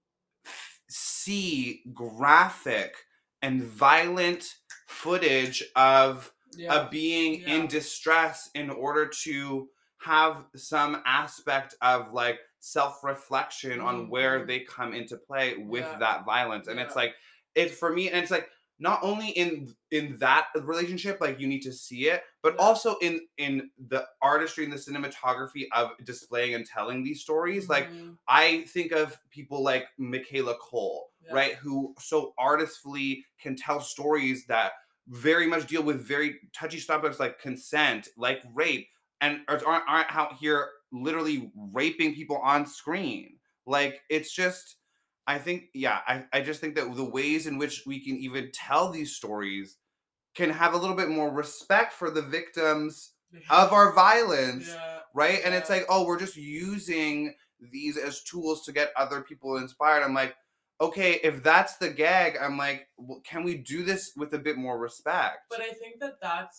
f- see graphic and violent footage of Yeah. a being Yeah. in distress in order to have some aspect of like self-reflection on where Mhm. they come into play with Yeah. that violence. And Yeah. it's like, it's for me, and it's like, not only in in that relationship, like you need to see it, but Yeah. also in in the artistry and the cinematography of displaying and telling these stories. Like, Mhm. I think of people like Michaela Cole, Yeah. right, who so artistfully can tell stories that very much deal with very touchy topics like consent, like rape, and aren't, aren't out here literally raping people on screen. Like, it's just, I think, yeah, I, I just think that the ways in which we can even tell these stories can have a little bit more respect for the victims of our violence, Yeah. right? And Yeah. it's like, oh, we're just using these as tools to get other people inspired. I'm like, okay, if that's the gag, I'm like, well, can we do this with a bit more respect? But I think that that's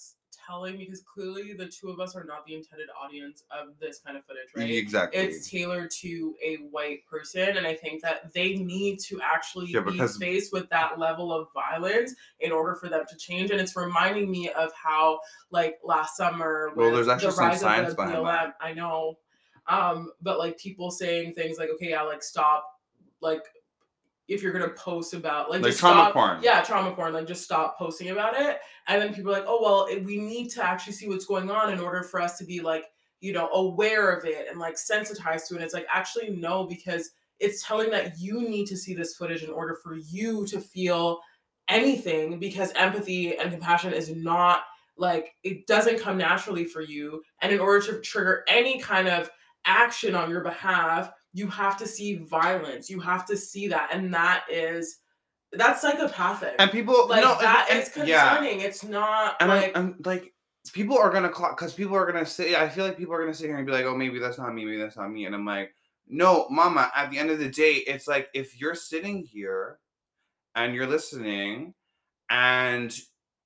telling because clearly the two of us are not the intended audience of this kind of footage, right? Exactly. It's tailored to a white person, and I think that they need to actually Yeah, be because- faced with that level of violence in order for them to change. And it's reminding me of how, like, last summer with Well, there's actually the some rise science of the behind B L M, that. I know, um, but like people saying things like, okay, yeah, like stop, like if you're gonna post about like, Like just trauma stop, porn. yeah, trauma porn, like just stop posting about it. And then people are like, oh well, it, we need to actually see what's going on in order for us to be like, you know, aware of it and like sensitized to it. And it's like, actually no, because it's telling that you need to see this footage in order for you to feel anything, because empathy and compassion is not like, it doesn't come naturally for you. And in order to trigger any kind of action on your behalf, you have to see violence. You have to see that. And that is, that's psychopathic. And people, like no, that and, is and, yeah. concerning. It's not And like, I'm, I'm like, people are gonna clock because people are gonna say. I feel like people are gonna sit here and be like, "Oh, maybe that's not me. Maybe that's not me." And I'm like, "No, Mama. At the end of the day, it's like if you're sitting here and you're listening, and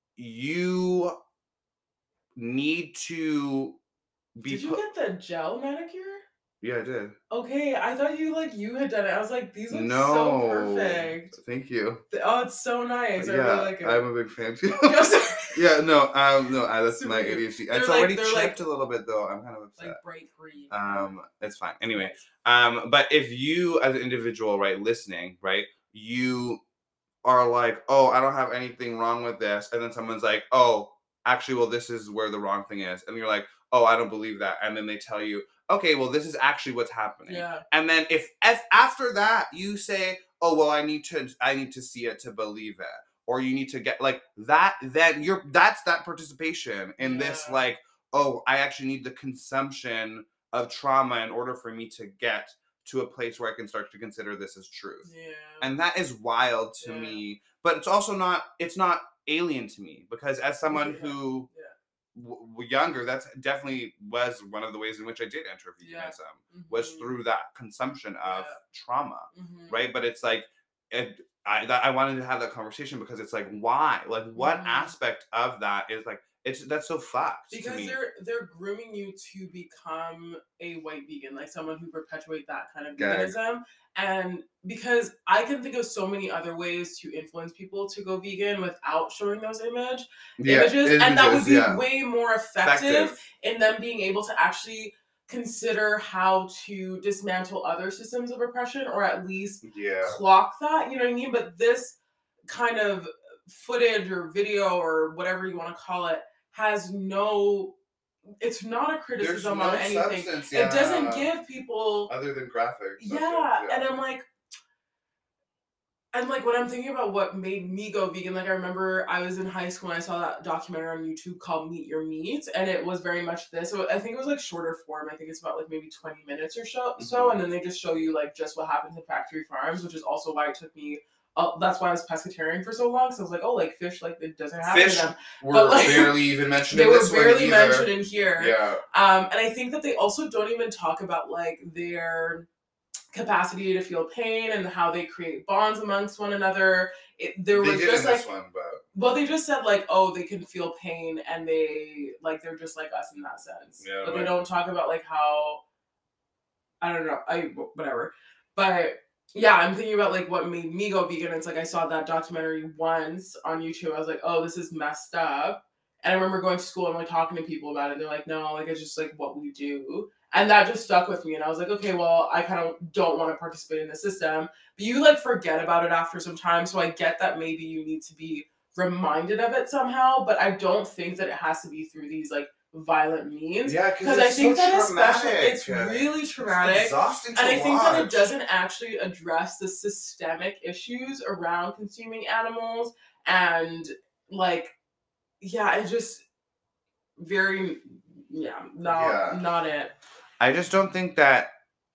you need to be. did you pu- get the gel manicure? Yeah, I did. Okay, I thought you like you had done it. I was like, these look No, so perfect. Thank you. Oh, it's so nice. I yeah, really like it. I'm a big fan too. Yes. yeah, no, um, no, I, that's Super my cute. A D H D. They're It's like- already they're chipped like- a little bit though. I'm kind of upset. Like bright green. Um, it's fine. Anyway, Nice. um, but if you as an individual, right, listening, right, you are like, oh, I don't have anything wrong with this, and then someone's like, oh, actually, well, this is where the wrong thing is, and you're like, oh, I don't believe that, and then they tell you, okay, well, this is actually what's happening. Yeah. And then if, if after that you say, oh, well, I need to I need to see it to believe it, or you need to get like that, then you're that's that participation in this, Yeah. like, oh, I actually need the consumption of trauma in order for me to get to a place where I can start to consider this as truth. Yeah. And that is wild to Yeah. me, but it's also not it's not alien to me, because as someone Yeah. who Yeah. w- w- younger, that's definitely was one of the ways in which I did enter Yeah. veganism, was Mhm. through that consumption of Yeah. trauma, Mhm. right? But it's like, it, I that, I wanted to have that conversation because it's like, why? Like, what Mhm. aspect of that is like, it's that's so fucked to Because me. they're they're grooming you to become a white vegan, like someone who perpetuate that kind of Gag. veganism. And because I can think of so many other ways to influence people to go vegan without showing those image Yeah, images, and that would images, be yeah. way more effective, in them being able to actually consider how to dismantle other systems of oppression, or at least Yeah. clock that, you know what I mean? But this kind of footage or video or whatever you want to call it has no, it's not a There's criticism no on anything. substance, It doesn't yeah, give people, other than graphics. yeah, and I'm like, and like when I'm thinking about what made me go vegan, like I remember I was in high school and I saw that documentary on YouTube called Meet Your Meat, and it was very much this. So I think it was like shorter form. I think it's about like maybe twenty minutes or so. So, Mhm. and then they just show you like just what happens in factory farms, which is also why it took me. Uh, that's why I was pescatarian for so long. So I was like, oh, like fish, like it doesn't happen Fish to them. were But, like, barely even mentioned They in were this one barely either. mentioned in here. Yeah. Um, and I think that they also don't even talk about like their capacity to feel pain and how they create bonds amongst one another. It, there They was did just in like, this one, but well, they just said like, oh, they can feel pain and they like they're just like us in that sense. Yeah, but they right. don't talk about like how, I don't know, I whatever. But yeah, I'm thinking about like what made me go vegan. It's like I saw that documentary once on YouTube. I was like, oh, this is messed up. And I remember going to school and like talking to people about it. They're like, no, like it's just like what we do. And that just stuck with me. And I was like, okay, well, I kind of don't want to participate in the system. But you like forget about it after some time. So I get that maybe you need to be reminded of it somehow. But I don't think that it has to be through these like violent means. yeah, Because I think so that especially, traumatic. it's really traumatic. It's exhausting to And I think that it watch. doesn't actually address the systemic issues around consuming animals. And like, yeah, it just very, yeah, not, Yeah. not it. I just don't think that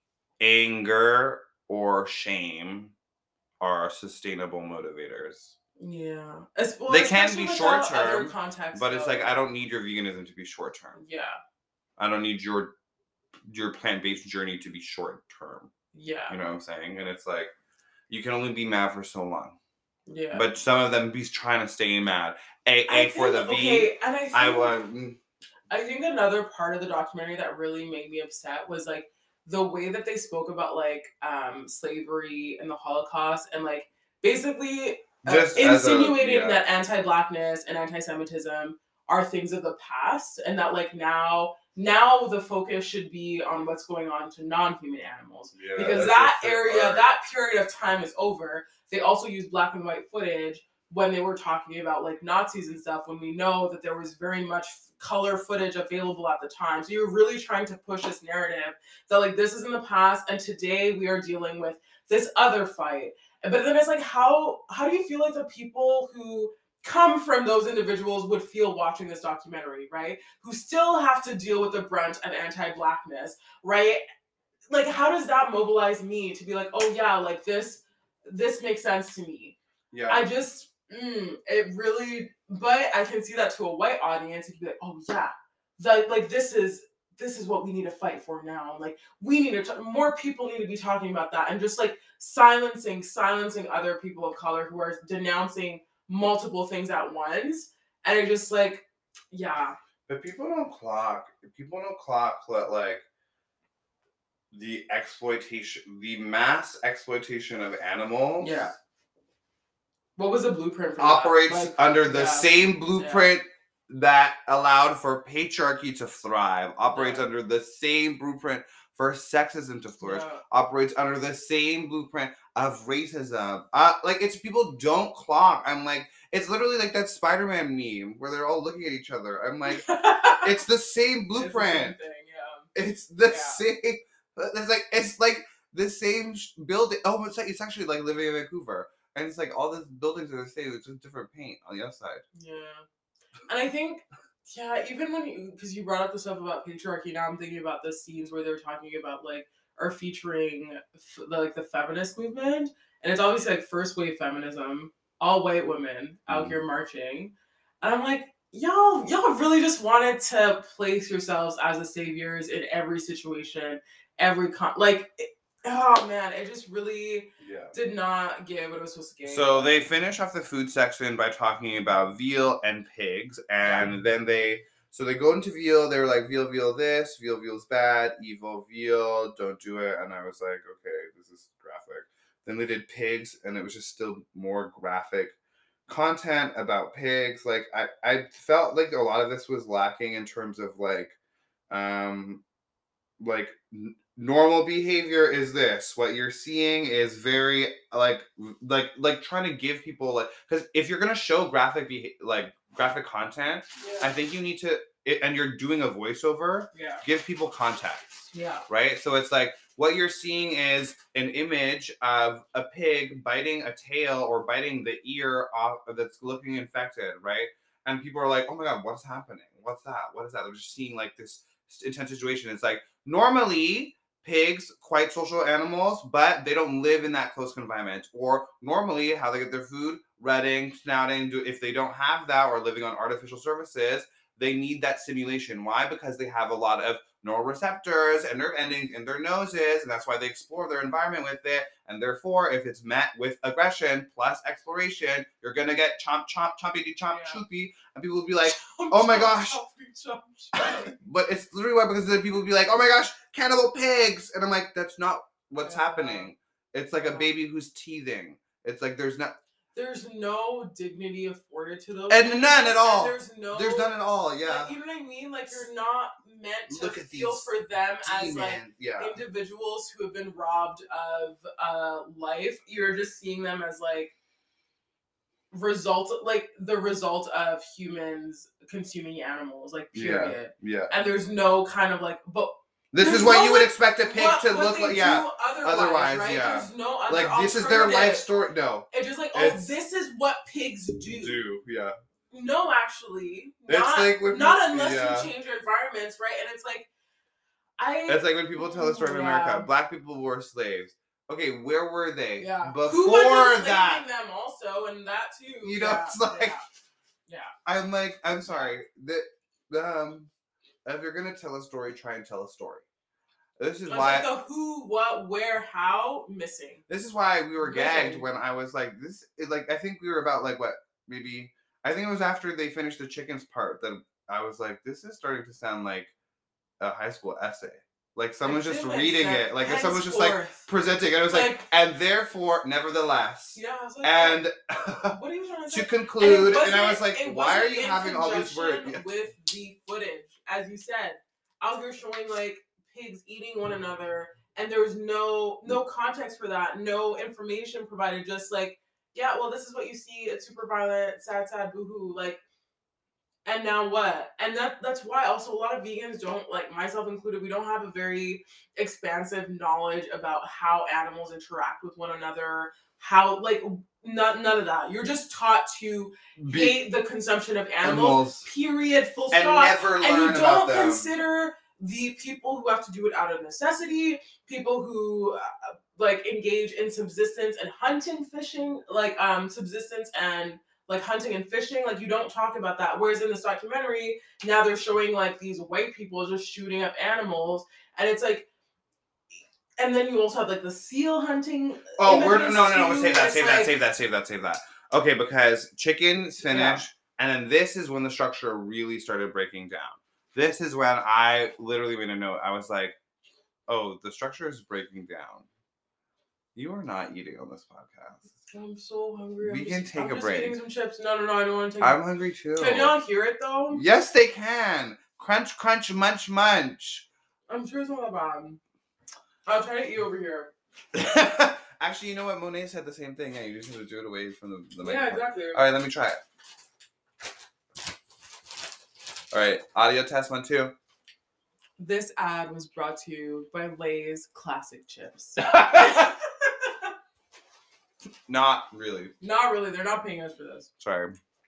anger or shame are sustainable motivators. Yeah. As, well, They can especially be with how short other term, contexts But it's like, go. I don't need your veganism to be short term. Yeah. I don't need your your plant based journey to be short term. Yeah. You know what I'm saying? And it's like, you can only be mad for so long. Yeah. But some of them be trying to stay mad. A I A for the think- V. okay, and I think, I want. I think another part of the documentary that really made me upset was like the way that they spoke about like um slavery and the Holocaust and like basically uh, Just as a- insinuating yeah. that anti-blackness and anti-Semitism are things of the past, and that like now now the focus should be on what's going on to non-human animals, Yeah, because that's that just the area, part. that period of time is over. They also used black and white footage when they were talking about like Nazis and stuff, when we know that there was very much color footage available at the time. So you're really trying to push this narrative that like this is in the past and today we are dealing with this other fight. But then it's like, how how do you feel like the people who come from those individuals would feel watching this documentary, right? Who still have to deal with the brunt of anti-blackness, right? Like, how does that mobilize me to be like, oh yeah, like this this makes sense to me? Yeah. I just, mm, it really, but I can see that to a white audience and be like, oh yeah, like, like this is, this is what we need to fight for now. Like, we need to, t- more people need to be talking about that, and just like silencing, silencing other people of color who are denouncing multiple things at once. And it just like, yeah. But people don't clock. People don't clock that like the exploitation, the mass exploitation of animals. Yeah. What was the blueprint for operates that? Like, under the yeah. same blueprint yeah. that allowed for patriarchy to thrive. Operates yeah. under the same blueprint for sexism to flourish. Yeah. Operates under the same blueprint of racism. Uh, like, it's people don't clock. I'm like, it's literally like that Spider-Man meme where they're all looking at each other. I'm like, it's the same blueprint. It's the same thing, yeah. It's the Yeah. same. It's like it's like the same sh- building. Oh, it's like it's actually like living in Vancouver, and it's like all the buildings are the same. It's just different paint on the outside. Yeah, and I think, yeah, even when you, because you brought up the stuff about patriarchy, now I'm thinking about the scenes where they're talking about like, are featuring f- the, like the feminist movement, and it's obviously like first wave feminism, all white women out Mhm. here marching, and I'm like, y'all, y'all really just wanted to place yourselves as the saviors in every situation, every con, like, it, oh man, it just really Yeah. did not give what it was supposed to give. So they finish off the food section by talking about veal and pigs, and yeah. then they so they go into veal. They were like, veal, veal, this, veal, veal's bad, evil veal, don't do it. And I was like, okay, this is graphic. Then they did pigs, and it was just still more graphic content about pigs. Like I, I felt like a lot of this was lacking in terms of like, um, like. N- normal behavior is this. What you're seeing is very like like like trying to give people like, because if you're gonna show graphic beha- like graphic content, yeah. I think you need to it, and you're doing a voiceover. Yeah. Give people context. Yeah. Right. So it's like what you're seeing is an image of a pig biting a tail or biting the ear off that's looking infected. Right. And people are like, oh my god, what's happening? What's that? What is that? They're just seeing like this intense situation. It's like normally. Pigs, quite social animals, but they don't live in that close confinement. Or normally, how they get their food, retting, snouting. Do, if they don't have that or living on artificial surfaces, they need that stimulation. Why? Because they have a lot of neuroreceptors and nerve endings in their noses, and that's why they explore their environment with it. And therefore, if it's met with aggression plus exploration, you're gonna get chomp, chomp, chompity, chomp, yeah. choopy, and people will be like, "Oh my gosh!" But it's literally why, because then people will be like, "Oh my gosh, cannibal pigs!" And I'm like, "That's not what's yeah. happening. It's like yeah. a baby who's teething. It's like there's not." There's no dignity afforded to those and animals, none at all. There's no. There's none at all. Yeah. Like, you know what I mean? Like, you're not meant to Look at feel these for them as like yeah. individuals who have been robbed of uh, life. You're just seeing them as like result, like the result of humans consuming animals. Like, period. Yeah. yeah. And there's no kind of like, but. This There's is what no, you would like, expect a pig what, to what look they like. Yeah. Otherwise, Otherwise right? yeah. There's no other like this is their life story. No. It's just like, oh, it's, this is what pigs do. Do yeah. No, actually, it's not, like when not people, unless yeah. you change your environments, right? And it's like, I. It's like when people tell the story of yeah. America. Black people were slaves. Okay, where were they? Yeah. Before Who was enslaving that? them also, and that too. You know, yeah. it's like. Yeah. yeah. I'm like, I'm sorry. The, um, if you're gonna tell a story, try and tell a story. This is It's why like the who, what, where, how missing. this is why we were gagged Missing. when I was like this. It, like I think we were about like what maybe I think it was after they finished the chickens part that I was like, this is starting to sound like a high school essay. Like someone's just Exhibit reading said, it. Like if someone's just like henceforth. presenting it. It was like, Like- and therefore, nevertheless. Yeah, I was like, And what are you trying to say? to conclude, And, and I was wasn't- like, it why are wasn't you in having all these words? conjunction with the footage, as you said. Out here showing like pigs eating one another, and there was no no context for that, no information provided. Just like, yeah, well, this is what you see. It's super violent, sad, sad, boohoo. Like, and now what? And that that's why also a lot of vegans don't, like myself included, we don't have a very expansive knowledge about how animals interact with one another. How like none none of that. You're just taught to Be- hate the consumption of animals. animals. Period. Full And stop. never learn And you about don't them. consider the people who have to do it out of necessity, people who uh, like engage in subsistence and hunting, fishing, like um subsistence and like hunting and fishing. Like you don't talk about that. Whereas in this documentary, now they're showing like these white people just shooting up animals, and it's like. And then you also have like the seal hunting. Oh, we're no, images, no, no, no. too. Save that, It's save like- that, save that, save that, save that. Okay, because chickens finish, Yeah. and then this is when the structure really started breaking down. This is when I literally made a note. I was like, "Oh, the structure is breaking down." You are not eating on this podcast. I'm so hungry. We I'm can just, take I'm a just break. eating some chips. No, no, no. I don't want to take. I'm hungry too. Can y'all hear it though? Yes, they can. Crunch, crunch, munch, munch. I'm sure it's not that bad. I'll try to eat over here. Actually, you know what? Monet said the same thing. Yeah, you just need to do it away from the, the Yeah, microphone. exactly. All right, let me try it. All right, audio test one, two. This ad was brought to you by Lay's Classic Chips. Not really. Not really. They're not paying us for this. Sorry.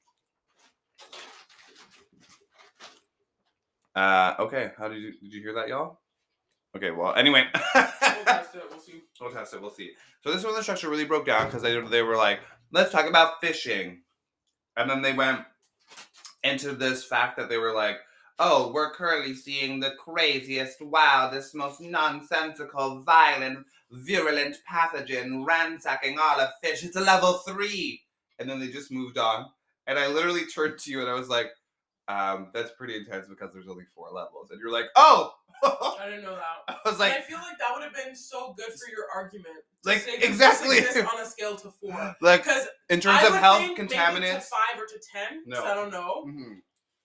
Uh, okay, how did you did you hear that, y'all? Okay, well, anyway. We'll test it. We'll see. We'll test it. We'll see. So this is when the structure really broke down because they they were like, let's talk about fishing, and then they went into this fact that they were like, oh, we're currently seeing the craziest, wildest, most nonsensical, violent, virulent pathogen ransacking all of fish. It's a level three, and then they just moved on. And I literally turned to you and I was like, um, that's pretty intense because there's only four levels, and you're like, oh. I didn't know that. I was And like, I feel like that would have been so good for your argument. to Like, say that exactly. this exists on a scale to four. like Because in terms I of would health think maybe contaminants. to five or to ten. No. 'cause I don't know. Mhm.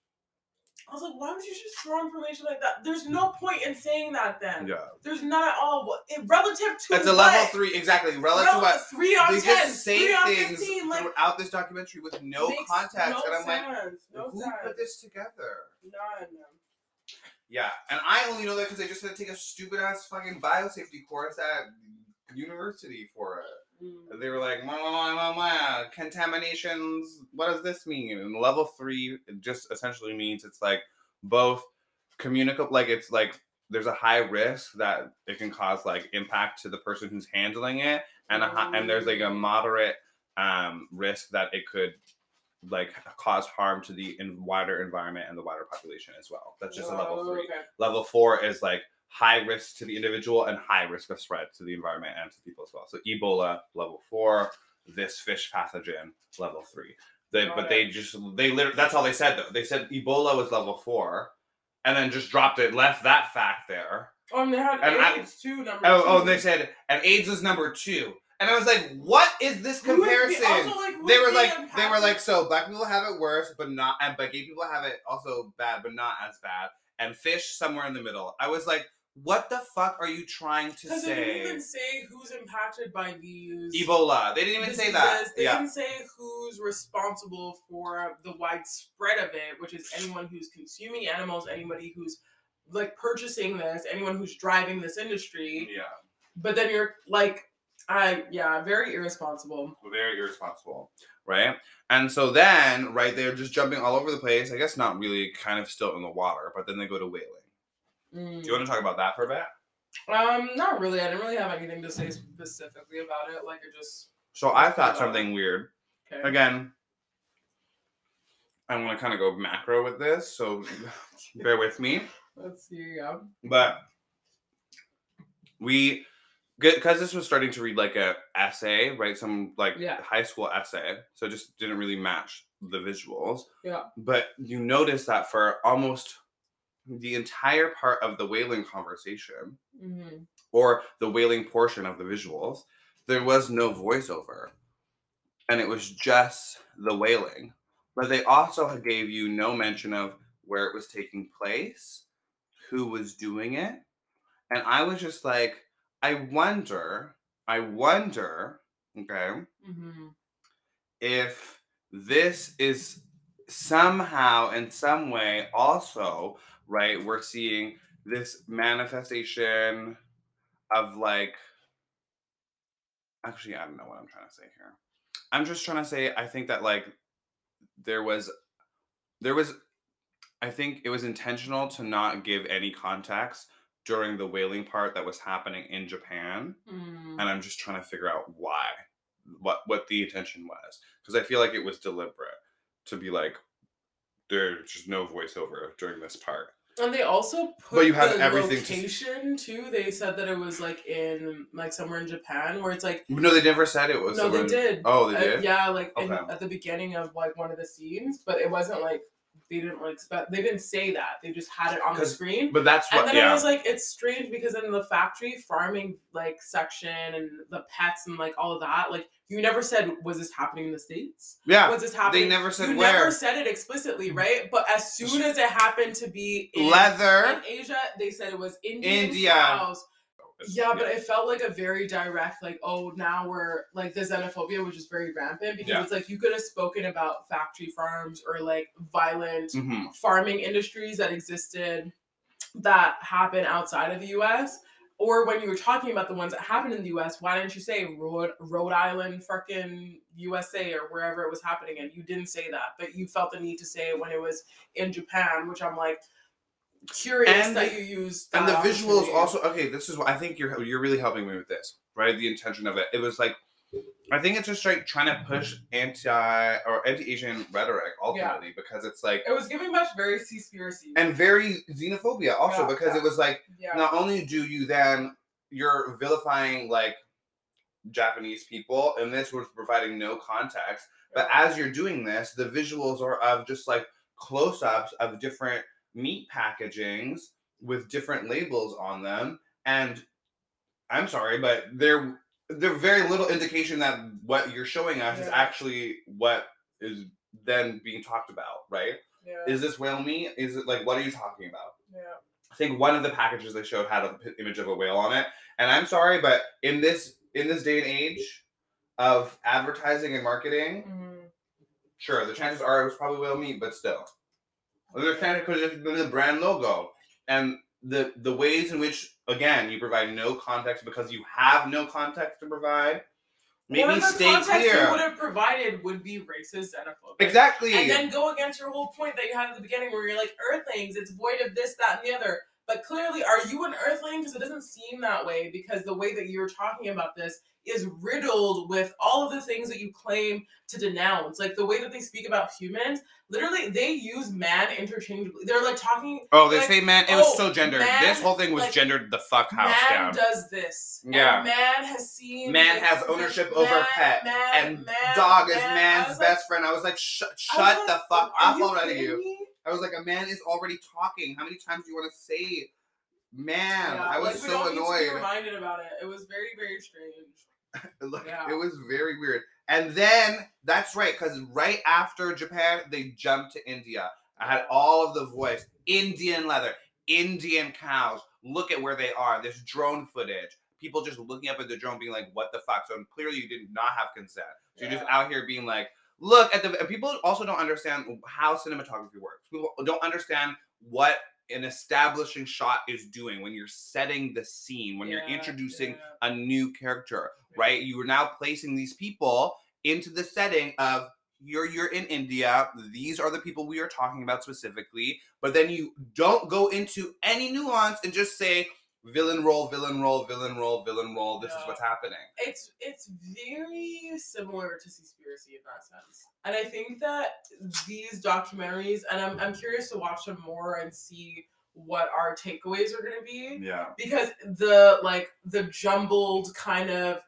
I was like, why would you just throw information like that? There's no point in saying that then. Yeah. There's none at all. What- it- Relative to It's a what? level three, exactly. Relative to Rel- what? Three on They ten. just say three on things fifteen. Like, throughout this documentary with no makes context, no and I'm like, sense. no who sense. put this together? None. Yeah, and I only know that because I just had to take a stupid ass fucking biosafety course at university for it. Mm. And they were like, blah, blah, blah, blah, contaminations. What does this mean? And level three it just essentially means it's like both communicable, like it's like there's a high risk that it can cause like impact to the person who's handling it, and a high, and there's like a moderate um, risk that it could like cause harm to the in wider environment and the wider population as well. That's just a level Oh, three. okay. Level four is like high risk to the individual and high risk of spread to the environment and to people as well. So Ebola, level four, this fish pathogen, level three. They, Got but it. they just, they literally, that's all they said though. They said Ebola was level four and then just dropped it, left that fact there. Oh, and they had And I- AIDS too. Number Oh, two. oh, and they said, and AIDS was number two. And I was like, what is this Who is the- comparison? also, like, who They is were the like, they were impact- like, so black people have it worse, but not, and but gay people have it also bad, but not as bad. And fish somewhere in the middle. I was like, what the fuck are you trying to Because they didn't say? even say who's impacted by these Ebola. They didn't even say that. diseases. They Yeah. didn't say who's responsible for the widespread of it, which is anyone who's consuming animals, anybody who's like purchasing this, anyone who's driving this industry. Yeah. But then you're like, I yeah, very irresponsible. Very irresponsible, right? And so then, right, they're just jumping all over the place. I guess not really, kind of still in the water, but then they go to whaling. Mm. Do you want to talk about that for a bit? Um, not really. I didn't really have anything to say specifically about it. Like, it just So I thought something weird. okay. Again, I want to kind of go macro with this, so bear with me. Let's see. Yeah. But we, because this was starting to read like a essay, right? Some like Yeah. high school essay. So it just didn't really match the visuals. Yeah. But you notice that for almost the entire part of the whaling conversation, Mm-hmm. or the whaling portion of the visuals, there was no voiceover. And it was just the whaling. But they also gave you no mention of where it was taking place, who was doing it. And I was just like, I wonder, I wonder, okay, Mm-hmm. if this is somehow, in some way, also, right, we're seeing this manifestation of like, actually, I don't know what I'm trying to say here. I'm just trying to say, I think that like there was, there was, I think it was intentional to not give any context during the whaling part that was happening in Japan. Mm. And I'm just trying to figure out why, what what the intention was, because I feel like it was deliberate to be like, there's just no voiceover during this part. And they also put But you have the everything location to... too. They said that it was like in like somewhere in Japan, where it's like, no, they never said it was. No, someone... they did. Oh, they uh, did. Yeah, like in, okay. at the beginning of like one of the scenes, but it wasn't like they didn't like spe- they didn't say that. They just had it on the screen. But that's what. And then yeah. I was like, it's strange because in the factory farming like section and the pets and like all of that, like you never said, was this happening in the States? Yeah. Was this happening? They never said you where. You never said it explicitly, right? But as soon as it happened to be in, leather in Asia, they said it was Indian India. cows. Yeah, but it felt like a very direct, like, oh, now we're, like, the xenophobia was just very rampant, because yeah. it's like, you could have spoken about factory farms or, like, violent mm-hmm. farming industries that existed that happen outside of the U S, or when you were talking about the ones that happened in the U S, why didn't you say Rhode, Rhode Island, freaking U S A, or wherever it was happening in? You didn't say that, but you felt the need to say it when it was in Japan, which I'm like, curious and that the, you use and the visuals also. Okay, this is what I think you're you're really helping me with this, right? The intention of it. It was like, I think it's just like trying to push anti or anti-Asian rhetoric ultimately, yeah. because it's like it was giving much very Seaspiracy and very xenophobia also, yeah, because yeah. it was like yeah. not only do you then you're vilifying like Japanese people, and this was providing no context, but yeah. as you're doing this, the visuals are of just like close-ups of different meat packagings with different labels on them, and I'm sorry, but there there's very little indication that what you're showing us yeah. is actually what is then being talked about, right? Yeah. Is this whale meat? Is it like, what are you talking about? Yeah. I think one of the packages they showed had an image of a whale on it, and I'm sorry, but in this in this day and age of advertising and marketing, mm-hmm. sure, the chances are it was probably whale meat, but still. There's kind of because it's been the brand logo, and the the ways in which, again, you provide no context because you have no context to provide. Maybe One of the stay context clear. you would have provided would be racist, xenophobic. Exactly. And then go against your whole point that you had at the beginning, where you're like, Earthlings, it's void of this, that, and the other. But clearly, are you an Earthling? Because it doesn't seem that way, because the way that you're talking about this is riddled with all of the things that you claim to denounce. Like the way that they speak about humans, literally they use man interchangeably. They're like talking. Oh, they like, say man. It oh, was so gendered. Man, this whole thing was like, gendered the fuck house man down. Man does this. Yeah. And man has seen. Man this, has ownership this, over man, pet. Man, and man, dog is man. man's best like, friend. I was like, shut, shut was the like, fuck are up you already, kidding you. me? I was like, a man is already talking. How many times do you want to say? Man, yeah, I was like, we so don't annoyed. Need to be reminded about it. It was very, very strange. Like, yeah. It was very weird. And then that's right, because right after Japan, they jumped to India. I had all of the voice, Indian leather, Indian cows. Look at where they are. There's drone footage. People just looking up at the drone, being like, "What the fuck?" So clearly, you did not have consent. So yeah. you're just out here being like, "Look at the." And people also don't understand how cinematography works. People don't understand what an establishing shot is doing when you're setting the scene, when yeah, you're introducing yeah. a new character, yeah. right? You are now placing these people into the setting of you're you're in India. These are the people we are talking about specifically, but then you don't go into any nuance and just say villain role, villain role, villain role, villain role. This yeah. is what's happening. It's it's very similar to Seaspiracy in that sense, and I think that these documentaries, and I'm I'm curious to watch them more and see what our takeaways are going to be. Yeah. Because the like the jumbled kind of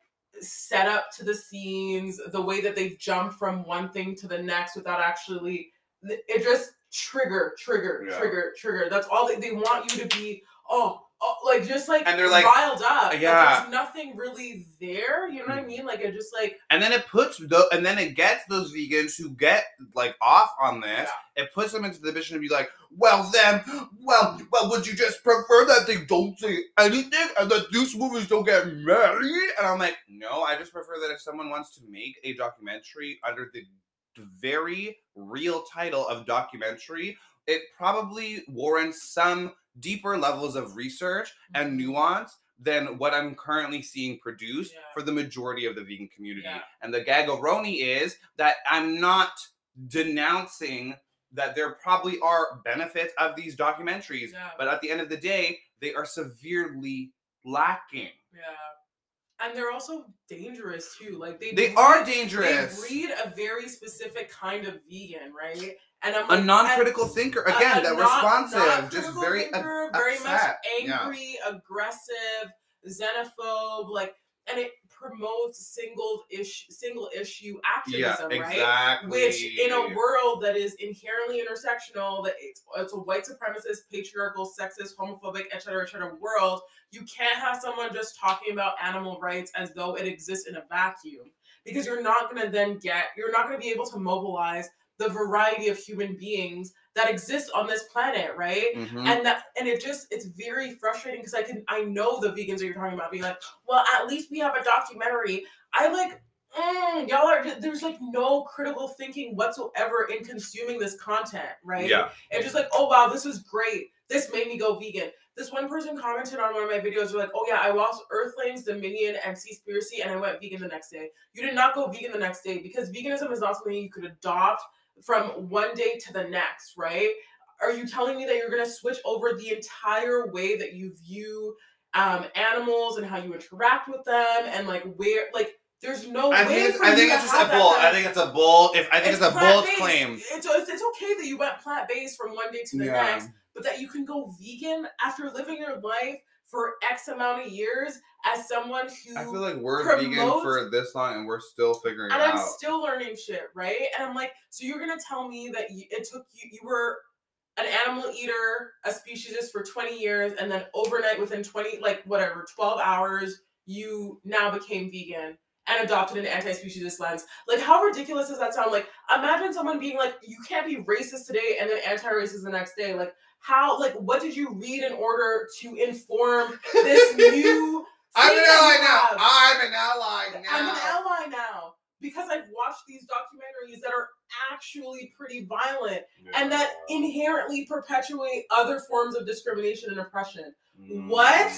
setup to the scenes, the way that they jump from one thing to the next without actually, it just trigger, trigger, Yeah. trigger, trigger. That's all they, they want you to be. Oh, oh, like just like and they're like riled up. Yeah. Like, there's nothing really there. You know what I mean? Like it just like. And then it puts the and then it gets those vegans who get like off on this. Yeah. It puts them into the position to be like, well then, well, well, would you just prefer that they don't say anything and that these movies don't get married? And I'm like, no, I just prefer that if someone wants to make a documentary under the very real title of documentary, it probably warrants some deeper levels of research and nuance than what I'm currently seeing produced Yeah. for the majority of the vegan community. Yeah. And the gagoroni is that I'm not denouncing that there probably are benefits of these documentaries, Yeah. but at the end of the day, they are severely lacking. Yeah. And they're also dangerous too. Like they They breed, are dangerous. They breed a very specific kind of vegan, right? And I'm a like, non-critical thinker again, a, a that not, responsive, just critical very thinker, uh, very much upset. angry, yeah. aggressive, xenophobe, like, and it promotes single issue, single issue activism, yeah, right? exactly. Which, in a world that is inherently intersectional, that it's, it's a white supremacist, patriarchal, sexist, homophobic, et cetera, et cetera world, you can't have someone just talking about animal rights as though it exists in a vacuum, because you're not going to then get, you're not going to be able to mobilize the variety of human beings that exist on this planet, right? Mm-hmm. And that, and it just, it's very frustrating because I can, I know the vegans that you're talking about being like, well, at least we have a documentary. I like, mm, y'all are, there's like no critical thinking whatsoever in consuming this content, right? Yeah. And just like, oh wow, this was great. This made me go vegan. This one person commented on one of my videos, they're like, oh yeah, I lost Earthlings, Dominion, and Seaspiracy, and I went vegan the next day. You did not go vegan the next day because veganism is not something you could adopt from one day to the next, right? Are you telling me that you're going to switch over the entire way that you view um, animals and how you interact with them and like where, like, there's no I way think it's, for I you think to it's just have a that bold. kind I of- think it's a bold. If I think it's, it's a bold plant-based. claim. It's, it's it's okay that you went plant based from one day to the Yeah. next, but that you can go vegan after living your life for X amount of years as someone who I feel like we're promotes, vegan for this long and we're still figuring it and out. I'm still learning shit, right? And I'm like, so you're gonna tell me that you, it took you, you were an animal eater, a speciesist for twenty years, and then overnight, within twenty, like whatever, twelve hours, you now became vegan and adopted an anti-speciesist lens. Like, how ridiculous does that sound? Like, imagine someone being like, you can't be racist today and then anti-racist the next day. Like, how, like, what did you read in order to inform this new I'm an ally now. have? I'm an ally now. I'm an ally now. Because I've watched these documentaries that are actually pretty violent Yeah. and that inherently perpetuate other forms of discrimination and oppression. Mm-hmm. What?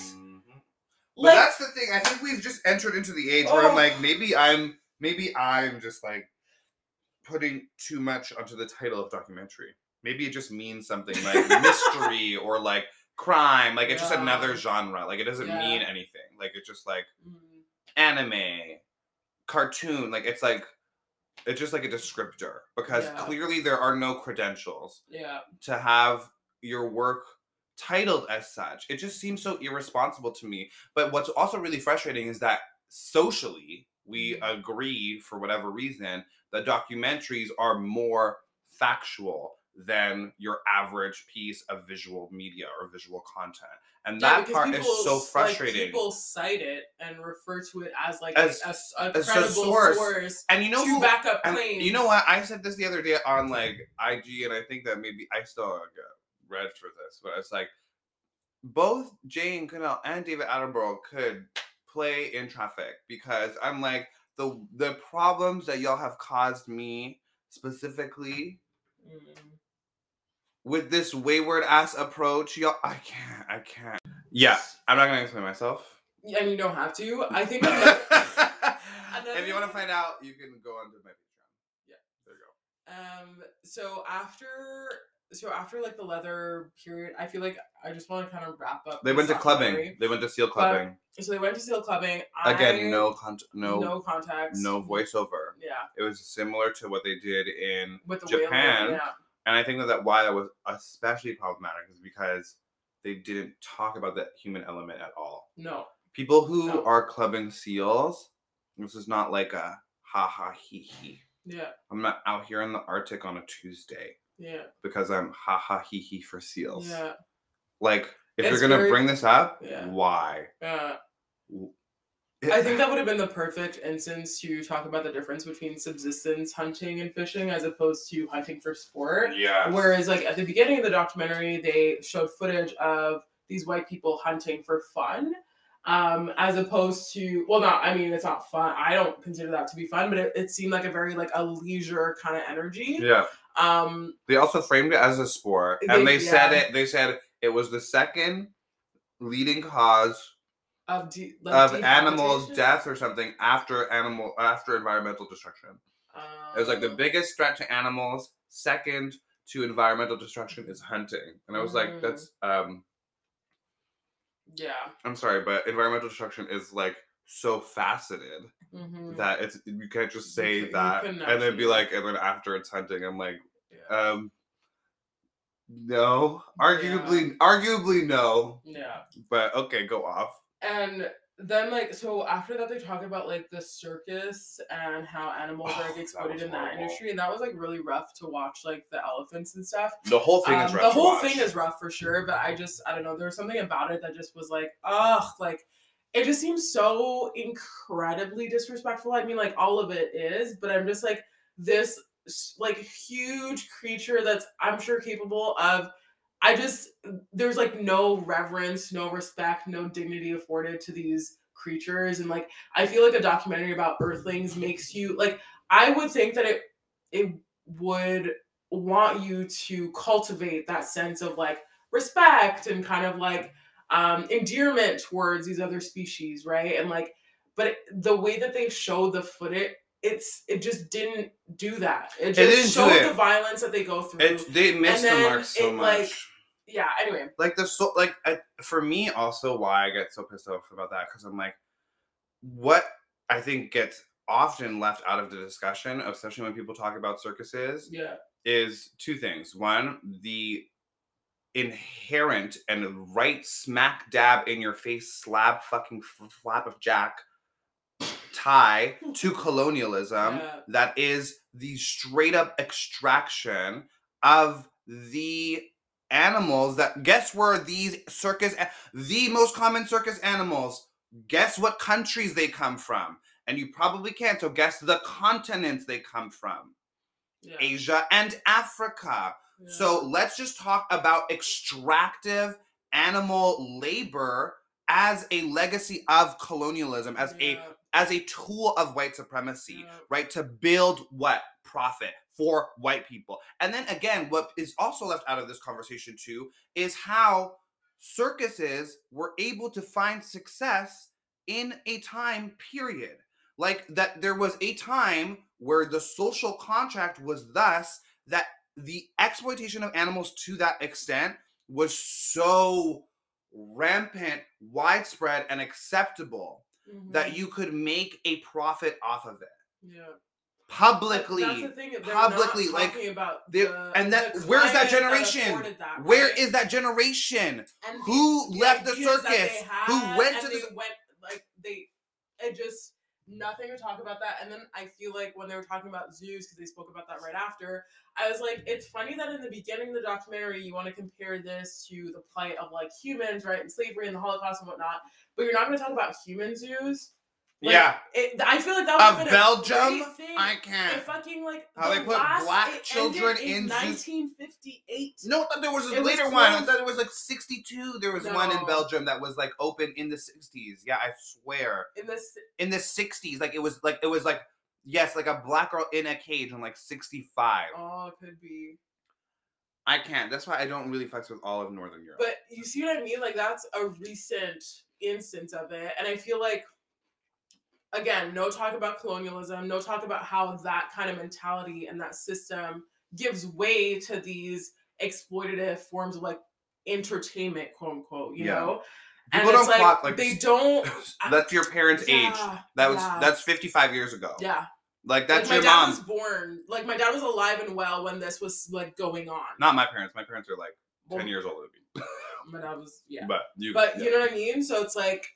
But Like, that's the thing. I think we've just entered into the age where Oh. I'm like, maybe I'm, maybe I'm just like putting too much onto the title of documentary. Maybe it just means something like mystery or like crime. Like it's just Yeah. another genre. Like it doesn't Yeah. mean anything. Like it's just like mm, anime, cartoon. Like it's like it's just like a descriptor because Yeah. clearly there are no credentials yeah. to have your work titled as such. It just seems so irresponsible to me. But what's also really frustrating is that socially we Mhm. agree for whatever reason that documentaries are more factual than your average piece of visual media or visual content. And Yeah, that because part people, is so like, frustrating. people cite it and refer to it as like As- a, a, a as a credible source. source, and you know to who, back up and claims. you know what? I said this the other day on like I G, and I think that maybe I still get read for this, but it's like both Jane Goodall and David Attenborough could play in traffic because I'm like the the problems that y'all have caused me specifically Mm. with this wayward ass approach, y'all. I can't. I can't. Yeah, I'm not gonna explain myself. And you don't have to. I think another, If you want to find out, you can go onto my Patreon. Yeah. There you go. Um. So after, so after like the leather period, I feel like I just want to kind of wrap up. They this went to clubbing. documentary. They went to seal clubbing. So they went to seal clubbing. Again, I, no con- no no context, no voiceover. Yeah. It was similar to what they did in With the Japan, whale, yeah. And I think that, that why that was especially problematic is because they didn't talk about the human element at all. No. People who No. are clubbing seals, this is not like a ha ha he he. Yeah. I'm not out here in the Arctic on a Tuesday. Yeah. Because I'm ha ha he he for seals. Yeah. Like, if It's you're gonna very- bring this up, Yeah. why? Yeah. I think that would have been the perfect instance to talk about the difference between subsistence hunting and fishing as opposed to hunting for sport. Yeah. Whereas, like, at the beginning of the documentary, they showed footage of these white people hunting for fun, um, as opposed to, well, not, I mean, it's not fun. I don't consider that to be fun, but it, it seemed like a very, like, a leisure kind of energy. Yeah. Um, They also framed it as a sport, They- and they yeah. said it. They said it was the second leading cause of de- like of animals' dehabitation. death or something after animal after environmental destruction. It was like the Um, biggest threat to animals. Second to environmental destruction is hunting, and I was like, Mm. that's um. Yeah. I'm sorry, but environmental destruction is like so faceted Mm-hmm. that it's you can't just You say cou- you that couldn't and then be actually- like, and then after it's hunting, I'm like, Yeah. um, no, arguably, arguably no, yeah. but okay, go off. And then, like, so after that, they talk about, like, the circus and how animals Oh, are, like, that exploited was in that horrible. industry. And that was, like, really rough to watch, like, the elephants and stuff. The whole thing is Um, rough. the to whole watch. thing is rough for sure, but I just, I don't know, there was something about it that just was like, ugh, like, it just seems so incredibly disrespectful. I mean, like, all of it is, but I'm just like, this, like, huge creature that's, I'm sure, capable of, I just, there's, like, no reverence, no respect, no dignity afforded to these creatures. And, like, I feel like a documentary about Earthlings makes you, like, I would think that it, it would want you to cultivate that sense of, like, respect and kind of, like, um, endearment towards these other species, right? And, like, but it, the way that they show the footage, it's, it just didn't do that. It just didn't do showed it. the violence that they go through. It, they missed the then mark so it, much. like, yeah, anyway. Like the so like I, for me also why I get so pissed off about that because I'm like, what I think gets often left out of the discussion, especially when people talk about circuses, Yeah. is two things. One, the inherent and right smack dab in your face slab fucking f- flap of Jack tie to colonialism Yeah. that is the straight up extraction of the animals that guess where these circus the most common circus animals, guess what countries they come from, and you probably can't, so guess the continents they come from. Yeah. Asia and Africa. Yeah. So let's just talk about extractive animal labor as a legacy of colonialism, as a Yeah. as a tool of white supremacy, Yeah. right? To build what? Profit for white people. And then again, what is also left out of this conversation too is how circuses were able to find success in a time period. Like that there was a time where the social contract was thus that the exploitation of animals to that extent was so rampant, widespread, and acceptable Mhm. that you could make a profit off of it Yeah. publicly. That's the thing. They're publicly, not like, talking about they- the, and that- the where's that climate generation? afforded that, Where right? is that generation? And the- Who the left the ideas that they circus? had, Who went and to they the went like they it just nothing to talk about that. And then I feel like when they were talking about zoos, because they spoke about that right after, I was like, it's funny that in the beginning of the documentary you want to compare this to the plight of like humans, right, and slavery and the Holocaust and whatnot, but you're not going to talk about human zoos. Like, yeah, it, I feel like that would of have been Belgium? a great thing. I It can't. fucking like How the they put last, black it children ended in zoos. nineteen fifty-eight. No, I thought there was a It was later one. I close. thought it was like sixty-two. There was one in No. Belgium that was like open in the sixties. Yeah, I swear. In this, In the sixties, like it was like it was like yes, like a black girl in a cage in like sixty-five. oh, it could be. I can't. That's why I don't really flex with all of Northern Europe. But you see what I mean? Like that's a recent instance of it, and I feel like, again, no talk about colonialism, no talk about how that kind of mentality and that system gives way to these exploitative forms of like entertainment, quote unquote. You Yeah. know, People and don't it's like, plot like they don't. that's your parents' age. Yeah, That was yeah. that's fifty-five years ago. Yeah, Like, that's like, your my dad mom. was born. Like, my dad was alive and well when this was, like, going on. Not my parents. My parents are, like, well, ten years older than me. My dad was, yeah. But, you, but yeah. you know what I mean? So it's like,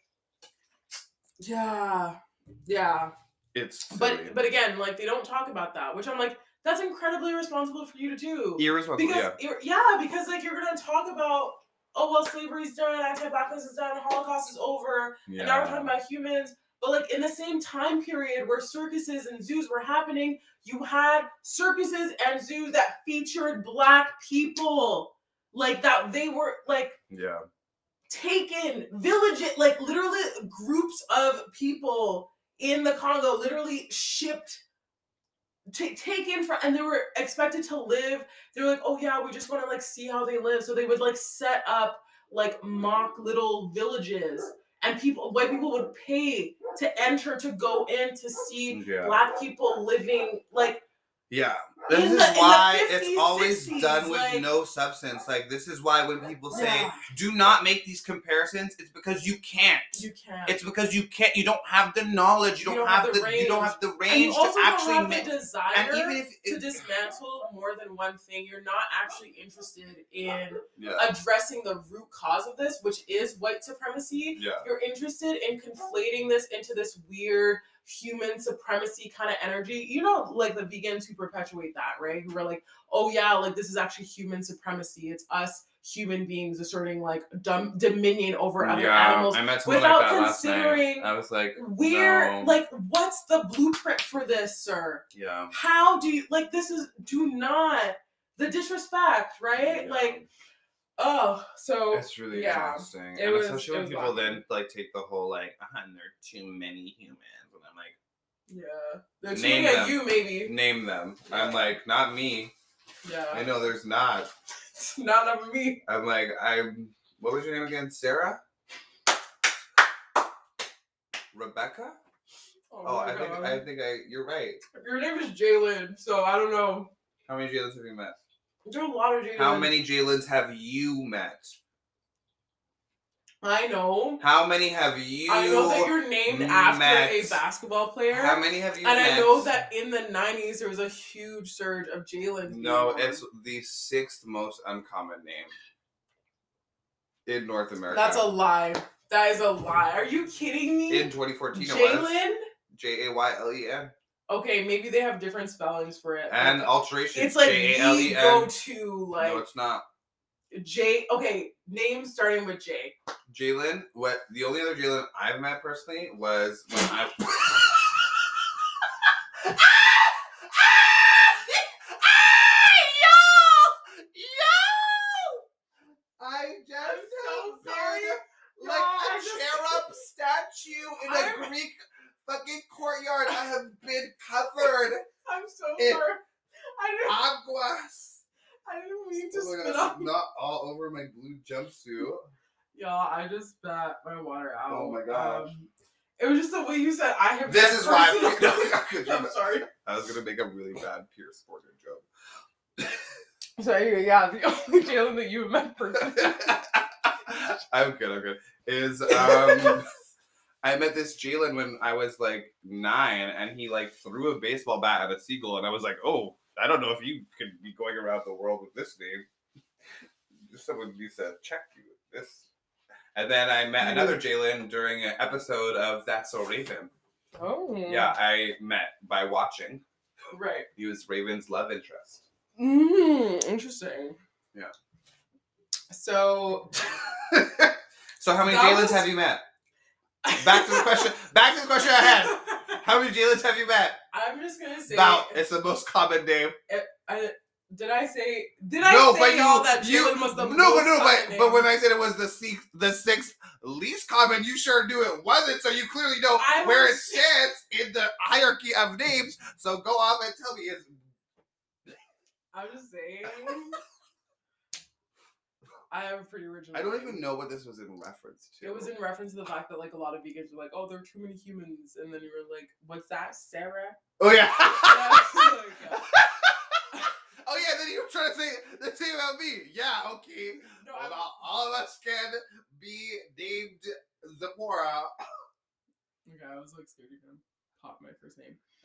yeah. Yeah. It's silly. But, but again, like, they don't talk about that, which I'm like, that's incredibly irresponsible for you to do. Irresponsible, because, yeah. Yeah, because, like, you're going to talk about, oh, well, slavery's done, anti-blackness is done, Holocaust is over, Yeah. and now we're talking about humans. But, like, in the same time period where circuses and zoos were happening, you had circuses and zoos that featured black people. Like, that they were, like, yeah. taken, village, like, literally groups of people in the Congo literally shipped, t- taken from, and they were expected to live. They were like, oh, yeah, we just want to, like, see how they live. So they would, like, set up, like, mock little villages. And people, white people would pay to enter to go in to see Yeah. black people living, like, yeah. This in is the- in why the fifties, it's always sixties, done with like- no substance. Like, this is why when people say, Yeah. do not make these comparisons, it's because you can't. You can't. It's because you can't. You don't have the knowledge. You don't, You don't have, have the the. You don't range. have the and range you also to actually don't have make. the desire And even if to it, dismantle more than one thing. You're not actually interested in yeah. addressing the root cause of this, which is white supremacy. Yeah. You're interested in conflating this into this weird human supremacy kind of energy. You know, like the vegans who perpetuate that, right? Who are like, oh yeah, like this is actually human supremacy. It's us human beings asserting like dumb dominion over other yeah, animals I met someone without like that last considering night. I was like, where, no. like, what's the blueprint for this, sir? Yeah. How do you, like, this is, do not, the disrespect, right? Yeah. Like, oh, so. It's really yeah, exhausting. it and was- especially it when was people awful. then like take the whole like, ah, there are too many humans. And I'm like, Yeah. They're too Name many them. of you, maybe. name them. I'm like, not me. Yeah. I know there's not. It's not enough of me. I'm like, I'm, what was your name again? Sarah? Rebecca? Oh, Oh, my I think, God. I think I, you're right. Your name is Jalen, so I don't know. How many Jaylens have you met? There's a lot of Jalen. How many Jaylens have you met? I know. How many have you I know that you're named after met? a basketball player. How many have you And met? I know that in the nineties there was a huge surge of Jalen. No, it's the sixth most uncommon name in North America. That's a lie. That is a lie. Are you kidding me? In twenty fourteen, it was Jalen? J A Y L E N. Okay, maybe they have different spellings for it. And but alteration. it's like J A L E the N. go-to, like, No, it's not. J. Okay, name starting with J. Jalen. What the only other Jalen I've met personally was when I. I just I'm so have sorry. been No, like I a just- cherub statue in a I'm- Greek fucking courtyard. I have been covered I'm so It- sorry. I didn't, aguas. I didn't mean to Oh my spit gosh, on. not all over my blue jumpsuit. Y'all, I just spat my water out. Oh my gosh. Um, it was just the way you said I have. This been is why personal- I'm, I'm sorry. I was gonna make a really bad Pierce Morgan joke. So yeah, the only Jalen that you met personally. I'm good. I'm good. Is um, I met this Jalen when I was like nine, and he like threw a baseball bat at a seagull, and I was like, oh, I don't know if you could be going around the world with this name. Someone needs to check you with this. And then I met another Jalen during an episode of That's So Raven. Oh. Yeah, I met by watching. Right. He was Raven's love interest. Mm, interesting. Yeah. So. So how many That Jalens was- have you met? Back to the question. Back to the question I had. How many Jalens have you met? I'm just gonna say. About. It's the most common name. I, did I say? Did I No, say but you. y'all that you Jalen was the no, most but no, common but name? but when I said it was the sixth, the sixth least common, you sure knew it wasn't. So you clearly know I where it was- stands in the hierarchy of names. So go off and tell me. Is I'm just saying. I have a pretty original. I don't name. even know what this was in reference to. It was in reference to the fact that like a lot of vegans were like, "Oh, there are too many humans," and then you were like, "What's that, Sarah?" Oh yeah. Yeah, like, yeah. Oh yeah, then you were trying to say the same about me. Yeah, okay. No, Well, I'm- all, all of us can be named Zipporah. okay, I was like scared to even pop my first name.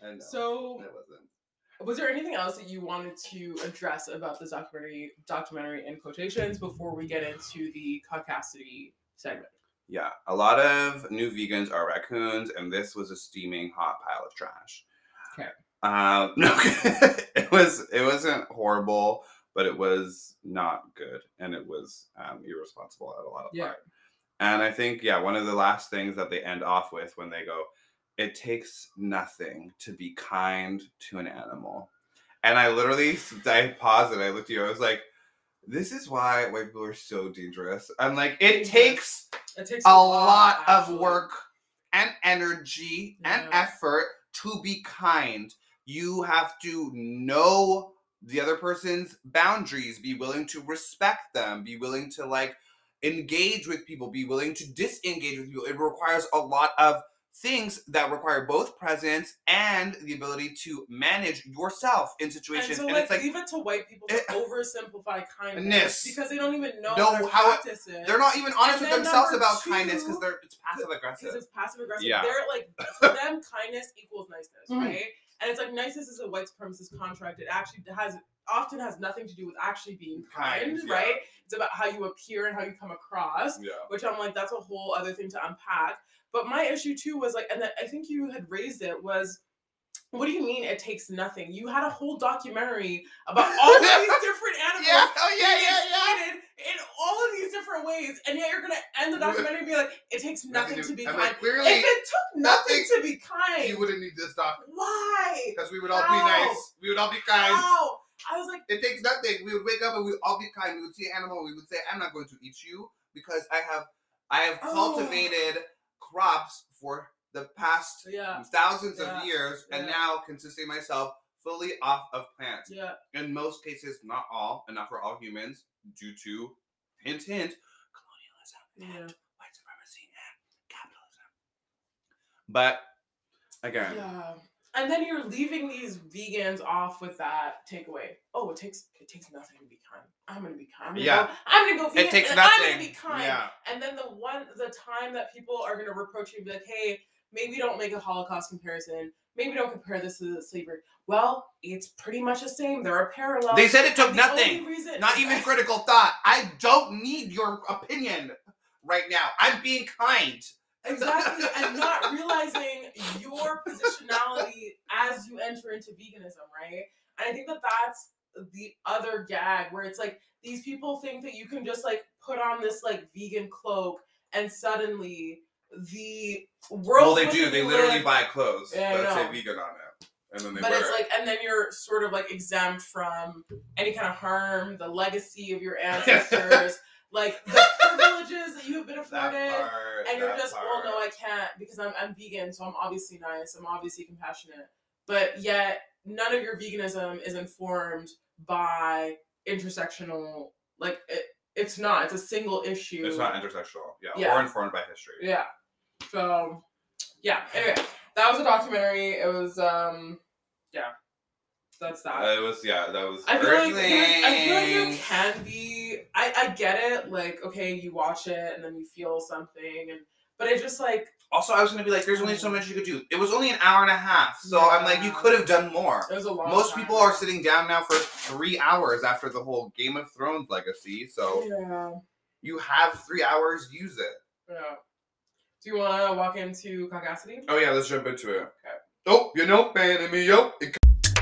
I know. So, I wasn't. Was there anything else that you wanted to address about this documentary, documentary in quotations, before we get into the caucasity segment? Yeah, a lot of new vegans are raccoons, and this was a steaming hot pile of trash. Okay. Um, no, it was it wasn't horrible, but it was not good, and it was um, irresponsible at a lot of Yeah. part. And I think, yeah, one of the last things that they end off with when they go, it takes nothing to be kind to an animal. And I literally, I paused and I looked at you, I was like, this is why white people are so dangerous. I'm like, it takes, it takes a, a lot, lot, of actually. work and energy and Yeah. effort to be kind. You have to know the other person's boundaries, be willing to respect them, be willing to like engage with people, be willing to disengage with people. It requires a lot of things that require both presence and the ability to manage yourself in situations. And so, and like, it's like, leave it to white people to it, oversimplify kindness Ness. because they don't even know, know how to how it- practice it. They're not even honest And with then themselves number about two, kindness because they're it's passive Because aggressive. it's passive aggressive. Yeah. They're like, for them, kindness equals niceness, Mhm. right? And it's like niceness is a white supremacist construct. It actually has often has nothing to do with actually being kind, Kind, yeah. right? It's about how you appear and how you come across. Yeah. Which I'm like, that's a whole other thing to unpack. But my issue too was like, and that I think you had raised it was, what do you mean it takes nothing? You had a whole documentary about all of these different animals Yeah, oh yeah, being yeah, yeah. exploited in all of these different ways, and yet you're gonna end the documentary and be like, it takes nothing to be I'm kind. like, clearly, If it took nothing nothing- to be kind, you wouldn't need this doc why? because we would all How? be nice. We would all be kind. How? I was like, It takes nothing. We would wake up and we would all be kind. We would see an animal. We would say, "I'm not going to eat you because I have, I have Oh. cultivated crops for the past yeah, thousands Yeah. of years, and Yeah. now can sustain myself fully off of plants." yeah, In most cases, not all, and not for all humans, due to hint, hint, colonialism yeah. and white supremacy and capitalism. But again, Yeah. And then you're leaving these vegans off with that takeaway. Oh, it takes it takes nothing to be kind. I'm gonna be kind. I'm gonna Yeah. go, I'm gonna go vegan. it takes and nothing. I'm gonna be kind. Yeah. And then the one the time that people are gonna reproach you and be like, hey, maybe don't make a Holocaust comparison. Maybe don't compare this to slavery. Well, it's pretty much the same. There are parallels. They said it took And the nothing. only reason- Not even critical thought. I don't need your opinion right now. I'm being kind. Exactly, and not realizing your positionality as you enter into veganism, right? And I think that that's the other gag where it's like these people think that you can just like put on this like vegan cloak and suddenly the world. Well, they do. within They you literally live- buy clothes Yeah, I that say know. vegan on it, and then they But wear it's it. like, and then you're sort of like exempt from any kind of harm, the legacy of your ancestors, like the privileges that you have been afforded. That part, And you're that just, part. well, no, I can't because I'm, I'm vegan, so I'm obviously nice. I'm obviously compassionate. But yet, none of your veganism is informed by intersectional, like, it, it's not. It's a single issue. It's not intersectional, yeah, Yeah. or informed by history. Yeah. So, yeah. Anyway, that was a documentary. It was, um, yeah. That's that. Uh, it was, yeah, that was. I feel like there, I feel like there Earthlings. can be. I, I get it. Like, okay, you watch it and then you feel something, and but it just like Also, I was gonna be like, there's only so much you could do. It was only an hour and a half, so I'm like, you Yeah. could have done more. it was a long. Most time. people are sitting down now for three hours after the whole Game of Thrones legacy, so Yeah. you have three hours. Use it. Yeah. Do you want to walk into caucasity? Oh yeah, let's jump into it. Okay. Oh, you know, man, me, yo. It-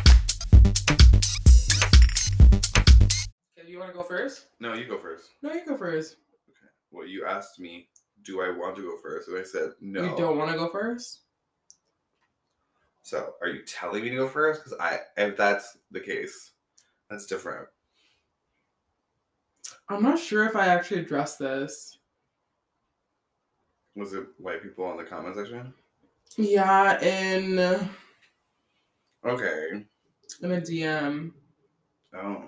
Okay, do you want to go first? No, you go first. No, you go first. Well, you asked me, do I want to go first? And I said no. You don't want to go first? So, are you telling me to go first? Because I, if that's the case, that's different. I'm not sure if I actually addressed this. Was it white people in the comment section? Yeah, in Okay. in a D M Oh.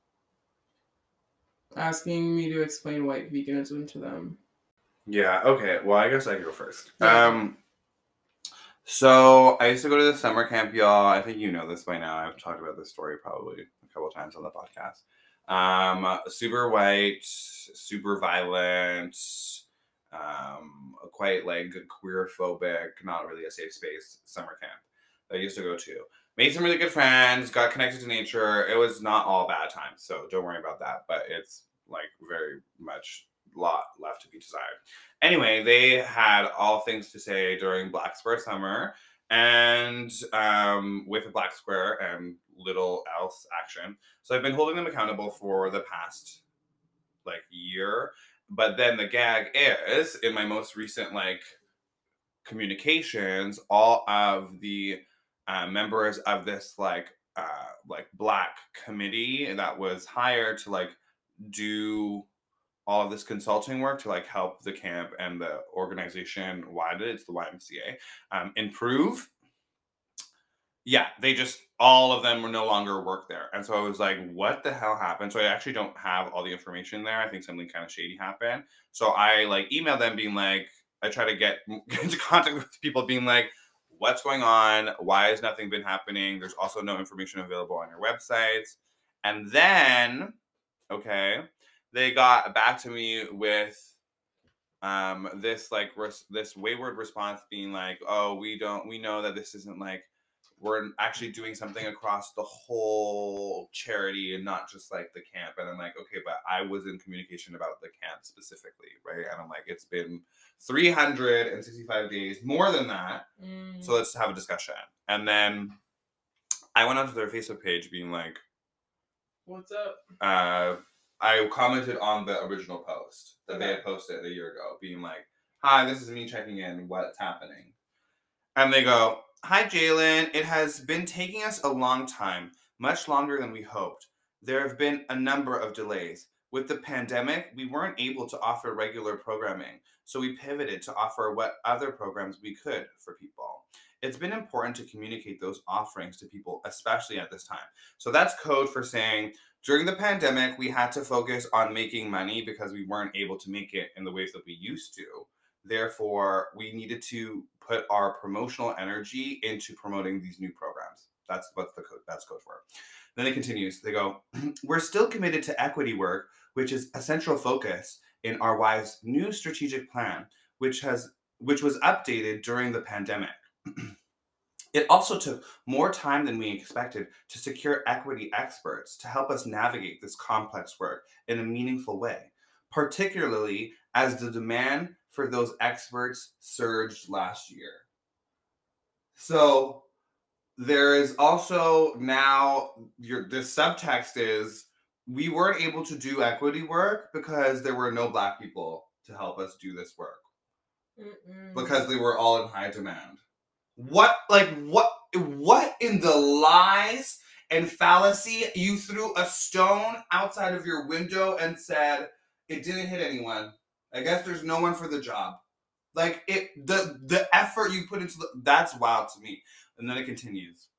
asking me to explain white veganism to them. Yeah, okay. Well, I guess I can go first. Yeah. Um, so I used to go to the summer camp, y'all. I think you know this by now. I've talked about this story probably a couple times on the podcast. Um, super white, super violent, um, quite like queer phobic, not really a safe space summer camp. that I used to go to. Made some really good friends, got connected to nature. It was not all bad times, so don't worry about that. But it's like very much lot left to be desired. Anyway, they had all things to say during Black Square Summer, and um, with a Black Square and little else action. So I've been holding them accountable for the past like year. But then the gag is in my most recent like communications, all of the uh, members of this like uh, like Black committee that was hired to like do all of this consulting work to like help the camp and the organization, why did it's the Y M C A, um, improve. Yeah, they just all of them were no longer work there, and so I was like, "What the hell happened?" So I actually don't have all the information there. I think something kind of shady happened. So I like emailed them, being like, I try to get into contact with people, being like, "What's going on? Why has nothing been happening? There's also no information available on your websites." And then, okay, they got back to me with um this like res- this wayward response, being like, "Oh, we don't we know that this isn't like we're actually doing something across the whole charity and not just like the camp." And I'm like, okay, but I was in communication about the camp specifically, right? And I'm like, it's been three hundred sixty-five days, more than that. Mm. So let's have a discussion. And then I went onto their Facebook page being like, what's up? Uh, I commented on the original post that Okay. they had posted a year ago, being like, "Hi, this is me checking in. What's happening?" And they go, "Hi, Jalen. It has been taking us a long time, much longer than we hoped. There have been a number of delays. With the pandemic, we weren't able to offer regular programming, so we pivoted to offer what other programs we could for people. It's been important to communicate those offerings to people, especially at this time." So that's code for saying, during the pandemic, we had to focus on making money because we weren't able to make it in the ways that we used to. Therefore, we needed to put our promotional energy into promoting these new programs. That's what the code, that's code for. Then it continues. They go, "We're still committed to equity work, which is a central focus in our Wise new strategic plan, which has which was updated during the pandemic. It also took more time than we expected to secure equity experts to help us navigate this complex work in a meaningful way, particularly as the demand for those experts surged last year." So there is also now your the subtext is we weren't able to do equity work because there were no Black people to help us do this work Mm-mm. because they were all in high demand. What, like, what, what in the lies and fallacy? You threw a stone outside of your window and said it didn't hit anyone. I guess there's no one for the job. Like, it, the the effort you put into the, that's wild to me. And then it continues.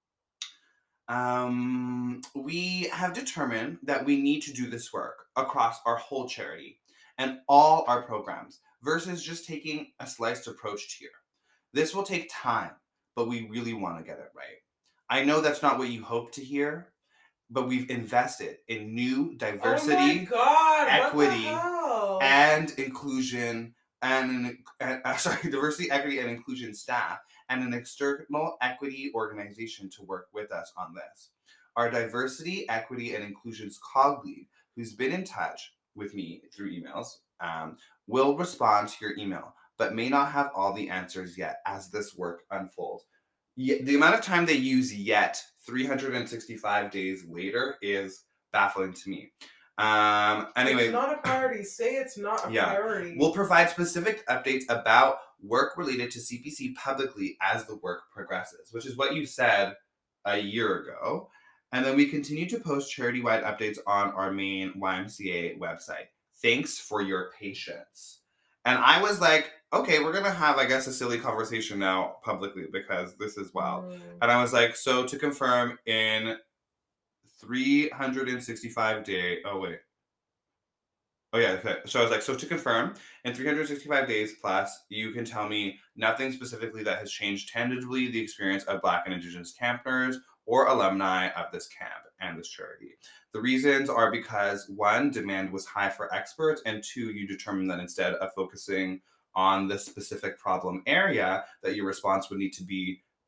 Um, we have determined that we need to do this work across our whole charity and all our programs versus just taking a sliced approach here. This will take time, but we really want to get it right. I know that's not what you hope to hear, but we've invested in new diversity, oh my God, equity, what the hell? and inclusion, and, and uh, sorry, diversity, equity, and inclusion staff, and an external equity organization to work with us on this. Our diversity, equity, and inclusion's cog lead, who's been in touch with me through emails, um, will respond to your email, but may not have all the answers yet as this work unfolds. Yet, the amount of time they use yet, three hundred sixty-five days later, is baffling to me. Um, anyway. It's not a priority. Say it's not a yeah. priority. We'll provide specific updates about work related to C P C publicly as the work progresses, which is what you said a year ago. And then we continue to post charity-wide updates on our main Y M C A website. Thanks for your patience. And I was like, okay, we're going to have, I guess, a silly conversation now publicly because this is wild. Mm. And I was like, so to confirm, in three hundred sixty-five days, oh, wait. Oh, yeah, okay. So I was like, so to confirm, in three hundred sixty-five days plus, you can tell me nothing specifically that has changed tangibly the experience of Black and Indigenous campers or alumni of this camp and this charity. The reasons are because, one, demand was high for experts, and two, you determined that instead of focusing on this specific problem area, that your response would need to be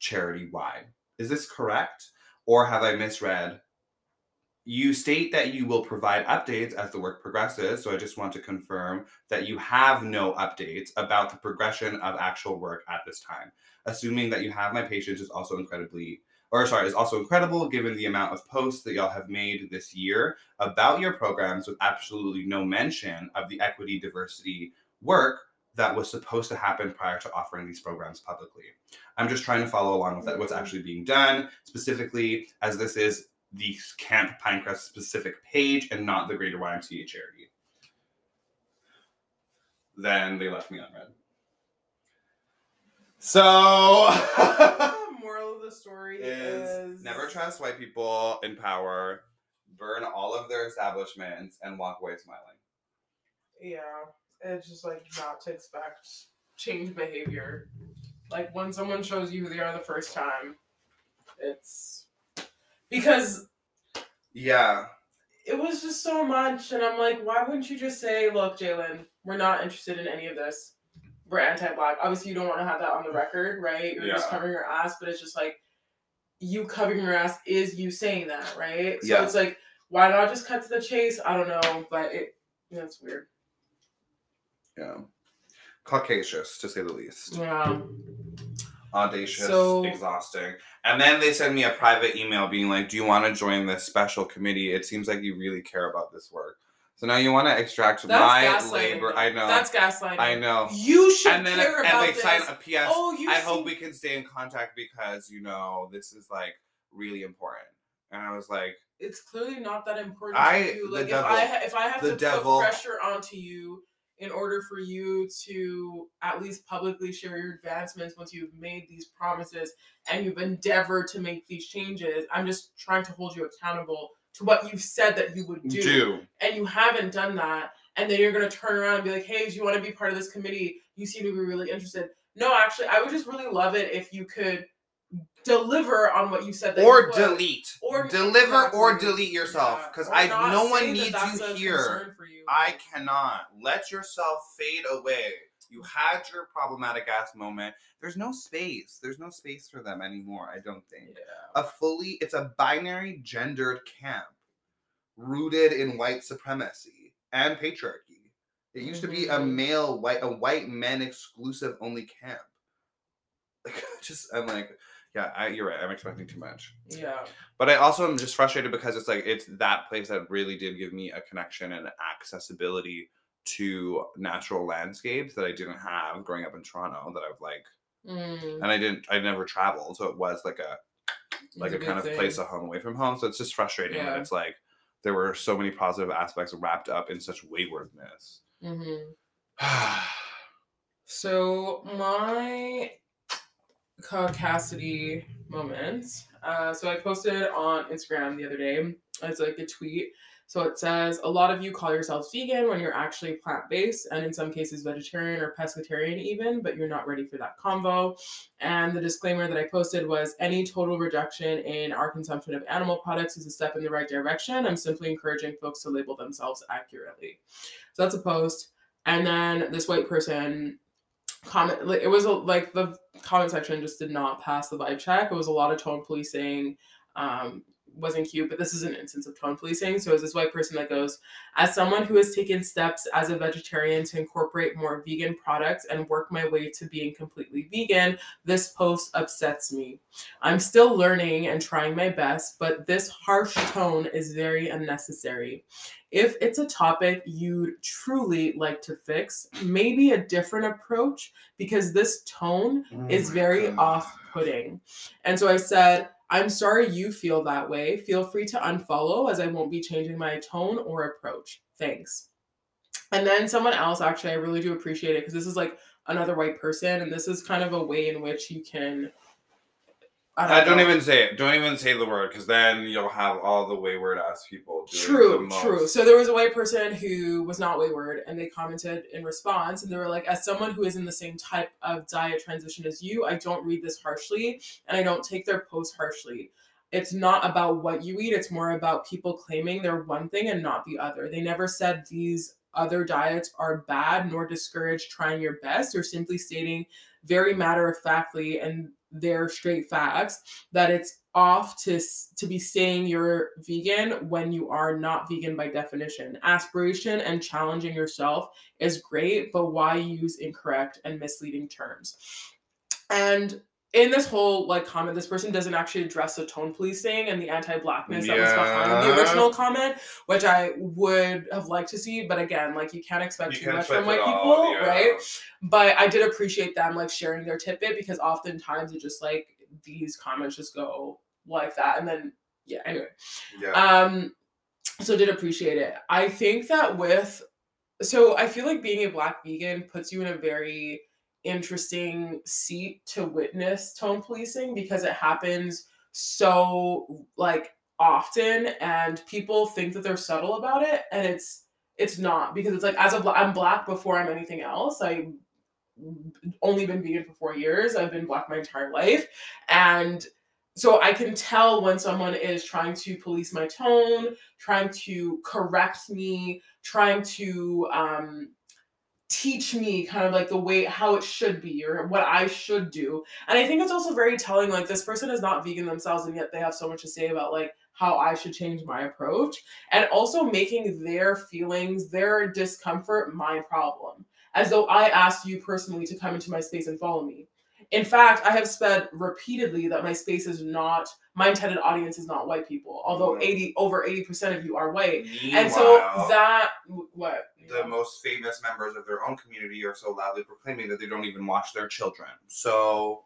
charity-wide. Is this correct? Or have I misread? You state that you will provide updates as the work progresses, so I just want to confirm that you have no updates about the progression of actual work at this time. Assuming that you have my patience is also incredibly, or sorry, is also incredible given the amount of posts that y'all have made this year about your programs with absolutely no mention of the equity diversity work that was supposed to happen prior to offering these programs publicly. I'm just trying to follow along with that, what's actually being done, specifically as this is the Camp Pinecrest specific page and not the Greater Y M C A charity. Then they left me unread. So, the moral of the story is, is never trust white people in power, burn all of their establishments, and walk away smiling. Yeah, it's just like not to expect change behavior. Like when someone shows you who they are the first time, it's because yeah, it was just so much, and I'm like, why wouldn't you just say, look, Jalen, we're not interested in any of this. We're anti-Black. Obviously, you don't want to have that on the record, right? You're yeah. just covering your ass, but it's just like, you covering your ass is you saying that, right? So yeah. it's like, why not just cut to the chase? I don't know, but it, yeah, it's weird. Yeah. Caucasus, to say the least. Yeah. Audacious, so, exhausting. And then they send me a private email being like, do you want to join this special committee? It seems like you really care about this work. So now you want to extract my labor. I know. That's gaslighting. I know. You should and then care and about they this. sign a P S. Oh, you I see- hope we can stay in contact because, you know, this is like really important. And I was like, it's clearly not that important I, to you. Like the if devil, I ha- if I have the to devil, put pressure onto you in order for you to at least publicly share your advancements once you've made these promises and you've endeavored to make these changes, I'm just trying to hold you accountable to what you've said that you would do. do. And you haven't done that. And then you're going to turn around and be like, hey, do you want to be part of this committee? You seem to be really interested. No, actually, I would just really love it if you could deliver on what you said that or you would. delete or deliver exactly. or delete yourself because yeah. I no one that needs that's you a here you. I cannot let yourself fade away. You had your problematic ass moment. There's no space there's no space for them anymore. I don't think yeah. a fully it's a binary gendered camp rooted in white supremacy and patriarchy. It used mm-hmm. to be a male white a white men exclusive only camp. Like just I'm like yeah, I, you're right. I'm expecting too much. Yeah. But I also am just frustrated because it's like, it's that place that really did give me a connection and accessibility to natural landscapes that I didn't have growing up in Toronto that I've like, mm. and I didn't, I never traveled. So it was like a, like a, a kind of thing. Place of home away from home. So it's just frustrating yeah. that it's like, there were so many positive aspects wrapped up in such waywardness. Mm-hmm. So my caucasity moments. Uh, so I posted on Instagram the other day. It's like a tweet. So it says, a lot of you call yourselves vegan when you're actually plant-based and in some cases vegetarian or pescatarian even, but you're not ready for that combo. And the disclaimer that I posted was, any total reduction in our consumption of animal products is a step in the right direction. I'm simply encouraging folks to label themselves accurately. So that's a post. And then this white person comment, like, it was a, like the comment section just did not pass the vibe check. It was a lot of tone policing, um, wasn't cute, but this is an instance of tone policing. So it's this white person that goes, as someone who has taken steps as a vegetarian to incorporate more vegan products and work my way to being completely vegan, this post upsets me. I'm still learning and trying my best, but this harsh tone is very unnecessary. If it's a topic you'd truly like to fix, maybe a different approach, because this tone oh is very God. off-putting. And so I said, I'm sorry you feel that way. Feel free to unfollow, as I won't be changing my tone or approach. Thanks. And then someone else, actually, I really do appreciate it, because this is like another white person, and this is kind of a way in which you can... I don't, I don't even say it. Don't even say the word, because then you'll have all the wayward ass people doing True, the most. true. So there was a white person who was not wayward, and they commented in response, and they were like, as someone who is in the same type of diet transition as you, I don't read this harshly, and I don't take their posts harshly. It's not about what you eat. It's more about people claiming they're one thing and not the other. They never said these other diets are bad, nor discourage trying your best, or simply stating very matter-of-factly and their straight facts, that it's off to to be saying you're vegan when you are not vegan by definition. Aspiration and challenging yourself is great, but why use incorrect and misleading terms? And in this whole like comment, this person doesn't actually address the tone policing and the anti-blackness that was behind the Yeah. original comment, which I would have liked to see. But again, like you can't expect You too can't much expect from it white all, people, yeah. right? But I did appreciate them like sharing their tidbit, because oftentimes it just like these comments just go like that, and then yeah, anyway. Yeah. Um, so did appreciate it. I think that with so I feel like being a Black vegan puts you in a very interesting seat to witness tone policing, because it happens so like often, and people think that they're subtle about it, and it's it's not, because it's like, as a Bla- I'm Black before I'm anything else. I only been vegan for four years. I've been Black my entire life, and so I can tell when someone is trying to police my tone, trying to correct me, trying to um, teach me kind of like the way how it should be or what I should do. And I think it's also very telling, like this person is not vegan themselves, and yet they have so much to say about like how I should change my approach, and also making their feelings, their discomfort my problem, as though I asked you personally to come into my space and follow me. In fact, I have said repeatedly that my space is not, my intended audience is not white people, although eighty over eighty percent of you are white. Meanwhile, And so that what the most famous members of their own community are so loudly proclaiming that they don't even watch their children. So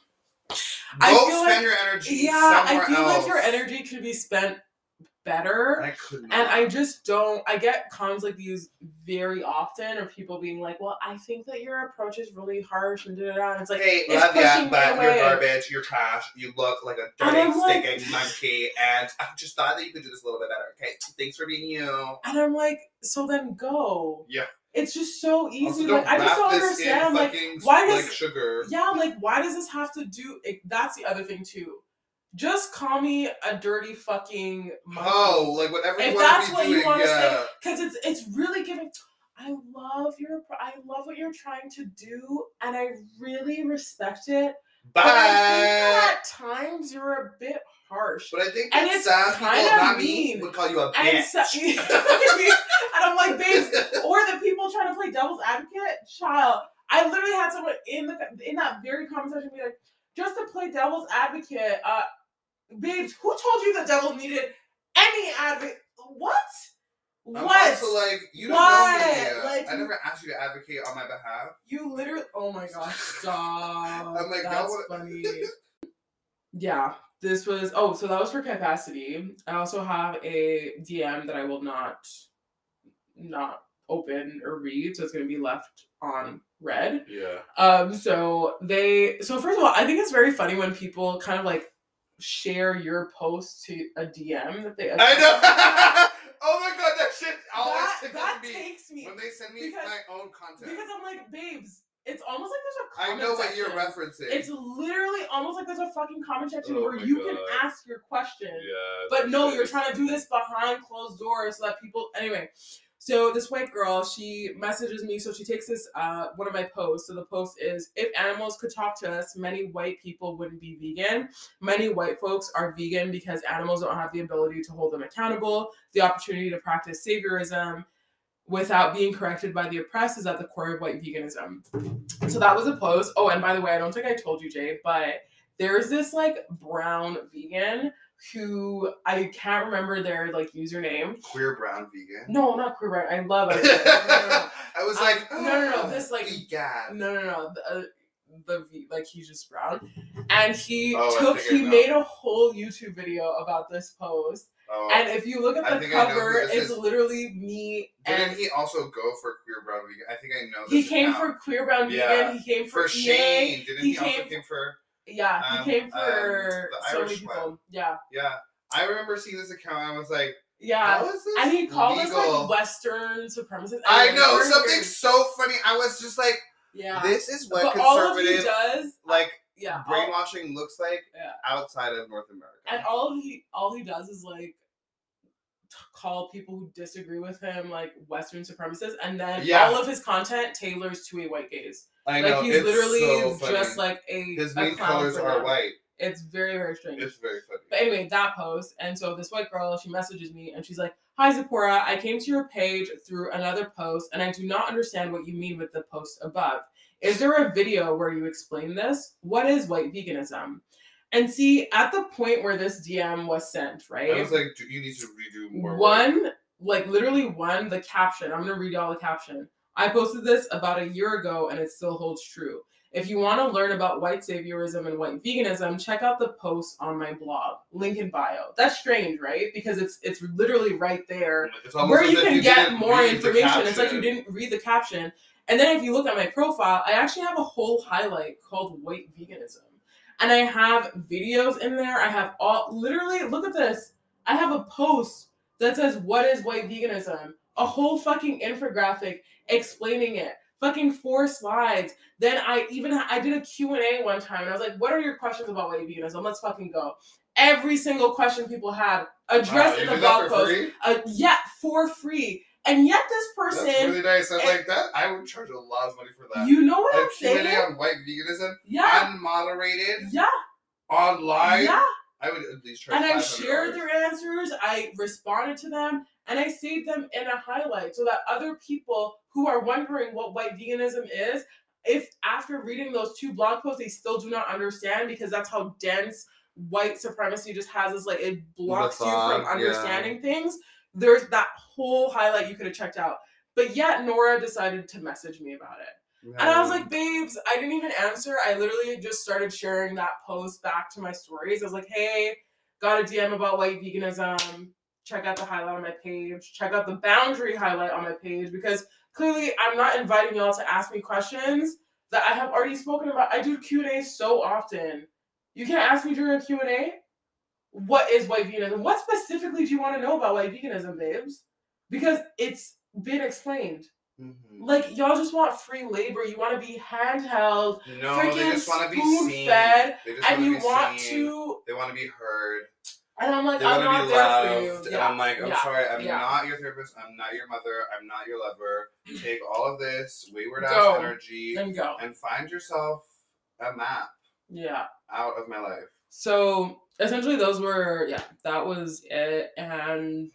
I go feel spend like, your energy yeah, somewhere I feel else. like your energy could be spent better. I could not. And I just don't, I get comments like these very often, of people being like, well, I think that your approach is really harsh and da da da. And it's like, Hey, it's love ya, pushing me but you're away. garbage, you're trash, you look like a And dirty, I'm like- stinking monkey, and I just thought that you could do this a little bit better. Okay, thanks for being you. And I'm like, so then go. Yeah. It's just so easy. Also, Like, don't I just wrap don't this understand. in Like, fucking, why does like sugar? yeah, like why does this have to do? It, that's the other thing too. Just call me a dirty fucking monkey. Oh, like whatever you If want that's to be what doing, you want to yeah. say, because it's it's really giving. I love your, I love what you're trying to do, and I really respect it. But, But I think that at times you're a bit harsh. but I think And that it's some people, kinda not mean. me, would call you a And, bitch. so, and I'm like, babes, or the people trying to play devil's advocate, child. I literally had someone in the in that very conversation be like, just to play devil's advocate, uh, babes, who told you the devil needed any advocate? What? I'm What? also like, you don't What? know me. uh, Like, I never asked you to advocate on my behalf. You literally, oh my gosh, stop. I'm like, That's y'all would- funny. Yeah, this was, oh, so that was for capacity. I also have a D M that I will not, not open or read, so it's going to be left on read. Yeah. Um, so they, so first of all, I think it's very funny when people kind of like share your post to a D M that they. I know. Oh my god, that shit always That, tickles that me takes me when they send me because- my own content. because I'm like, babes, it's almost like there's a I comment know what section. you're referencing. It's literally almost like there's a fucking comment section Oh where my you God. can ask your question. yeah. But that no, shit you're is- trying to do this behind closed doors so that people. Anyway, so this white girl, she messages me. So she takes this, uh, one of my posts. So the post is, if animals could talk to us, many white people wouldn't be vegan. Many white folks are vegan because animals don't have the ability to hold them accountable. The opportunity to practice saviorism without being corrected by the oppressed is at the core of white veganism. So that was a post. Oh, and by the way, I don't think I told you, Jay, but there's this like brown vegan who I can't remember their like username. Queer brown vegan. No, not queer brown. I love it. No, no, no. I was Um, like, no, no, no, this, like- vegan. No, no, no. The, uh, the V, like he's just brown, and he Oh, I took think I he know. made a whole YouTube video about this post. Oh. And if you look at I the think I know who cover, this it's is. literally me. Didn't And he also go for queer brown vegan? I think I know. he This came now. for queer brown Yeah. vegan. He came for, for E A. Shane. Didn't he he, also came- came for? Yeah, he Um, came for um, the so Irish many people. one. Yeah, Yeah, I remember seeing this account. And I was like, yeah. how is this And he called us legal? like Western supremacists. I Anyway, know we're something here. so funny. I was just like, Yeah. this is what But all of he conservative does, like yeah, all- brainwashing looks like Yeah. outside of North America. and all he all he does is like call people who disagree with him like Western supremacists, and then Yeah. all of his content tailors to a white gaze. I Like know. he's it's literally so funny. just like a His a main clown colors for are them. white. It's very, very strange. It's very funny. But anyway, that post, and so this white girl, she messages me and she's like, "Hi Zipporah, I came to your page through another post and I do not understand what you mean with the post above. Is there a video where you explain this? What is white veganism?" And see, at the point where this D M was sent, right? I was like, do you need to redo more One, work. like literally one, the caption. I'm gonna read y'all the caption. "I posted this about a year ago and it still holds true. If you want to learn about white saviorism and white veganism, check out the post on my blog. Link in bio." That's strange, right? Because it's it's literally right there It's almost where as you if can you get didn't more read the information. It's like you caption. didn't read the caption. And then if you look at my profile, I actually have a whole highlight called white veganism. And I have videos in there. I have all, literally, look at this. I have a post that says, "What is white veganism?" A whole fucking infographic explaining it. Fucking four slides. Then I even, I did a Q and A one time. And I was like, "What are your questions about white veganism? Let's fucking go." Every single question people had addressed Wow, in you the did that blog for post. free? Uh, yeah, for free. And yet this person, That's really nice. I'm it- like that. I would charge a lot of money for that. you know what A I'm Q and A saying? on white veganism, Yeah, unmoderated, yeah, online. yeah. I would at least charge And I five hundred shared dollars. their answers, I responded to them, and I saved them in a highlight so that other people who are wondering what white veganism is, if after reading those two blog posts they still do not understand, because that's how dense white supremacy just has us, like it blocks you thought, from yeah. understanding things. There's that whole highlight you could have checked out. But yet Nora decided to message me about it. And I was like, "Babes, I didn't even answer. I literally just started sharing that post back to my stories. I was like, hey, got a D M about white veganism. Check out the highlight on my page. Check out the boundary highlight on my page." Because clearly I'm not inviting y'all to ask me questions that I have already spoken about. I do Q and A so often. You can't ask me during a Q and A? What is white veganism? What specifically do you want to know about white veganism, babes? Because it's been explained. Mm-hmm. Like, y'all just want free labor. You want to be handheld, No, they freaking just want to be spoon seen. fed, They just and wanna you be want seen. to. They want to be heard. And I'm like, They I'm want to not be there loved. for you. And Yeah, I'm like, I'm yeah, sorry, I'm yeah. not your therapist. I'm not your mother. I'm not your lover. Take all of this wayward ass Go. energy And go. and find yourself a map Yeah. out of my life. So essentially, those were yeah. That was it, and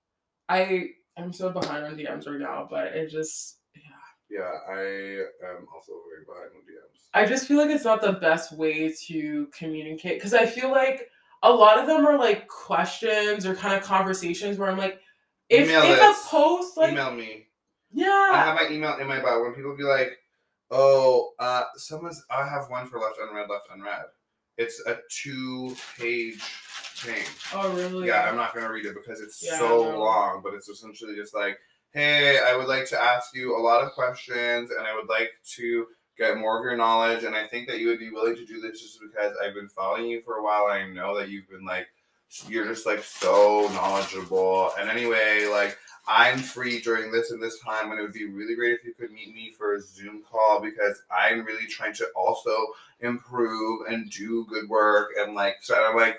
I am so behind on D Ms right now, but it just yeah. Yeah, I am also very behind on D Ms. I just feel like it's not the best way to communicate, because I feel like a lot of them are like questions or kind of conversations where I'm like, if Email if it. a post like Email me. yeah, I have my email in my bio. When people be like, "Oh, uh, someone's," I have one for left unread, left unread. It's a two-page thing. oh really? Yeah, I'm not gonna read it because it's Yeah, so no. long. But it's essentially just like, "Hey, I would like to ask you a lot of questions, and I would like to get more of your knowledge. And I think that you would be willing to do this just because I've been following you for a while. And I know that you've been like, you're just like so knowledgeable. And anyway, like, I'm free during this and this time, and it would be really great if you could meet me for a Zoom call because I'm really trying to also improve and do good work." And like, so I'm like,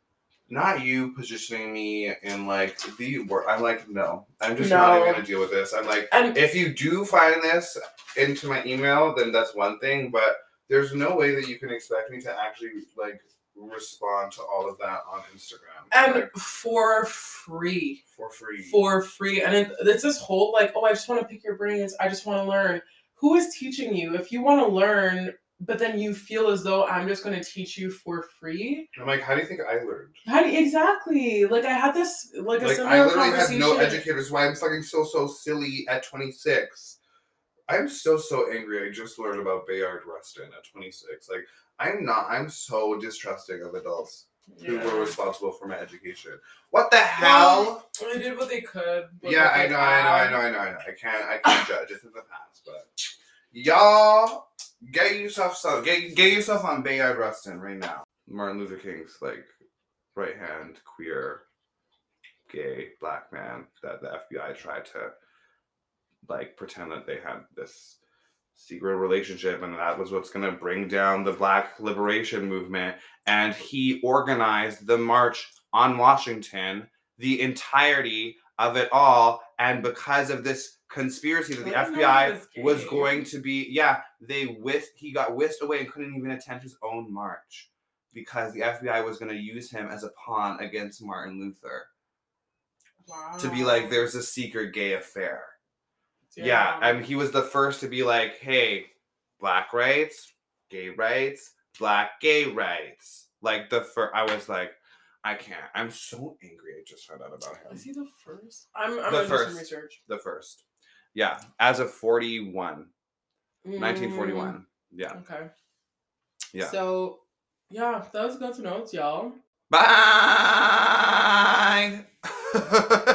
not you positioning me in like the work. I'm like, no, I'm just No. not even gonna deal with this. I'm like, And if you do find this into my email, then that's one thing, but there's no way that you can expect me to actually like respond to all of that on Instagram. and like, for free. for free. For free. And it, it's this whole like, oh, I just want to pick your brains. I just want to learn. Who is teaching you? If you want to learn, but then you feel as though I'm just going to teach you for free. I'm like, how do you think I learned? How do you, exactly? Like I had this like a Like, similar I literally had conversation. no educators. Why I'm fucking so so silly at twenty-six. I'm still so angry. I just learned about Bayard Rustin at twenty-six. Like, I'm not. I'm so distrusting of adults who Yeah. were responsible for my education. What the hell? Well, they did what they could. with Yeah, what I they know, I know, I had. know, I know, I know. I can't, I can't judge. It's in the past, but y'all get yourself some, get get yourself on Bayard Rustin right now. Martin Luther King's like right hand queer, gay black man that the F B I tried to like pretend that they had this secret relationship, and that was what's going to bring down the Black liberation movement. And he organized the march on Washington the entirety of it all, and because of this conspiracy that the I didn't F B know he I was was gay. going to be, yeah, they whisked, he got whisked away and couldn't even attend his own march because the F B I was going to use him as a pawn against Martin Luther. Wow. To be like, there's a secret gay affair. Damn. Yeah, and he was the first to be like, hey, black rights, gay rights, black gay rights. Like the first, I was like, I can't. I'm so angry. I just found out about him. Is he the first? I'm, I'm The gonna do first. some research. The first. Yeah, as of forty-one. Mm, nineteen forty-one. Yeah. Okay. Yeah. So, yeah, that was Guts and Notes, y'all. Bye!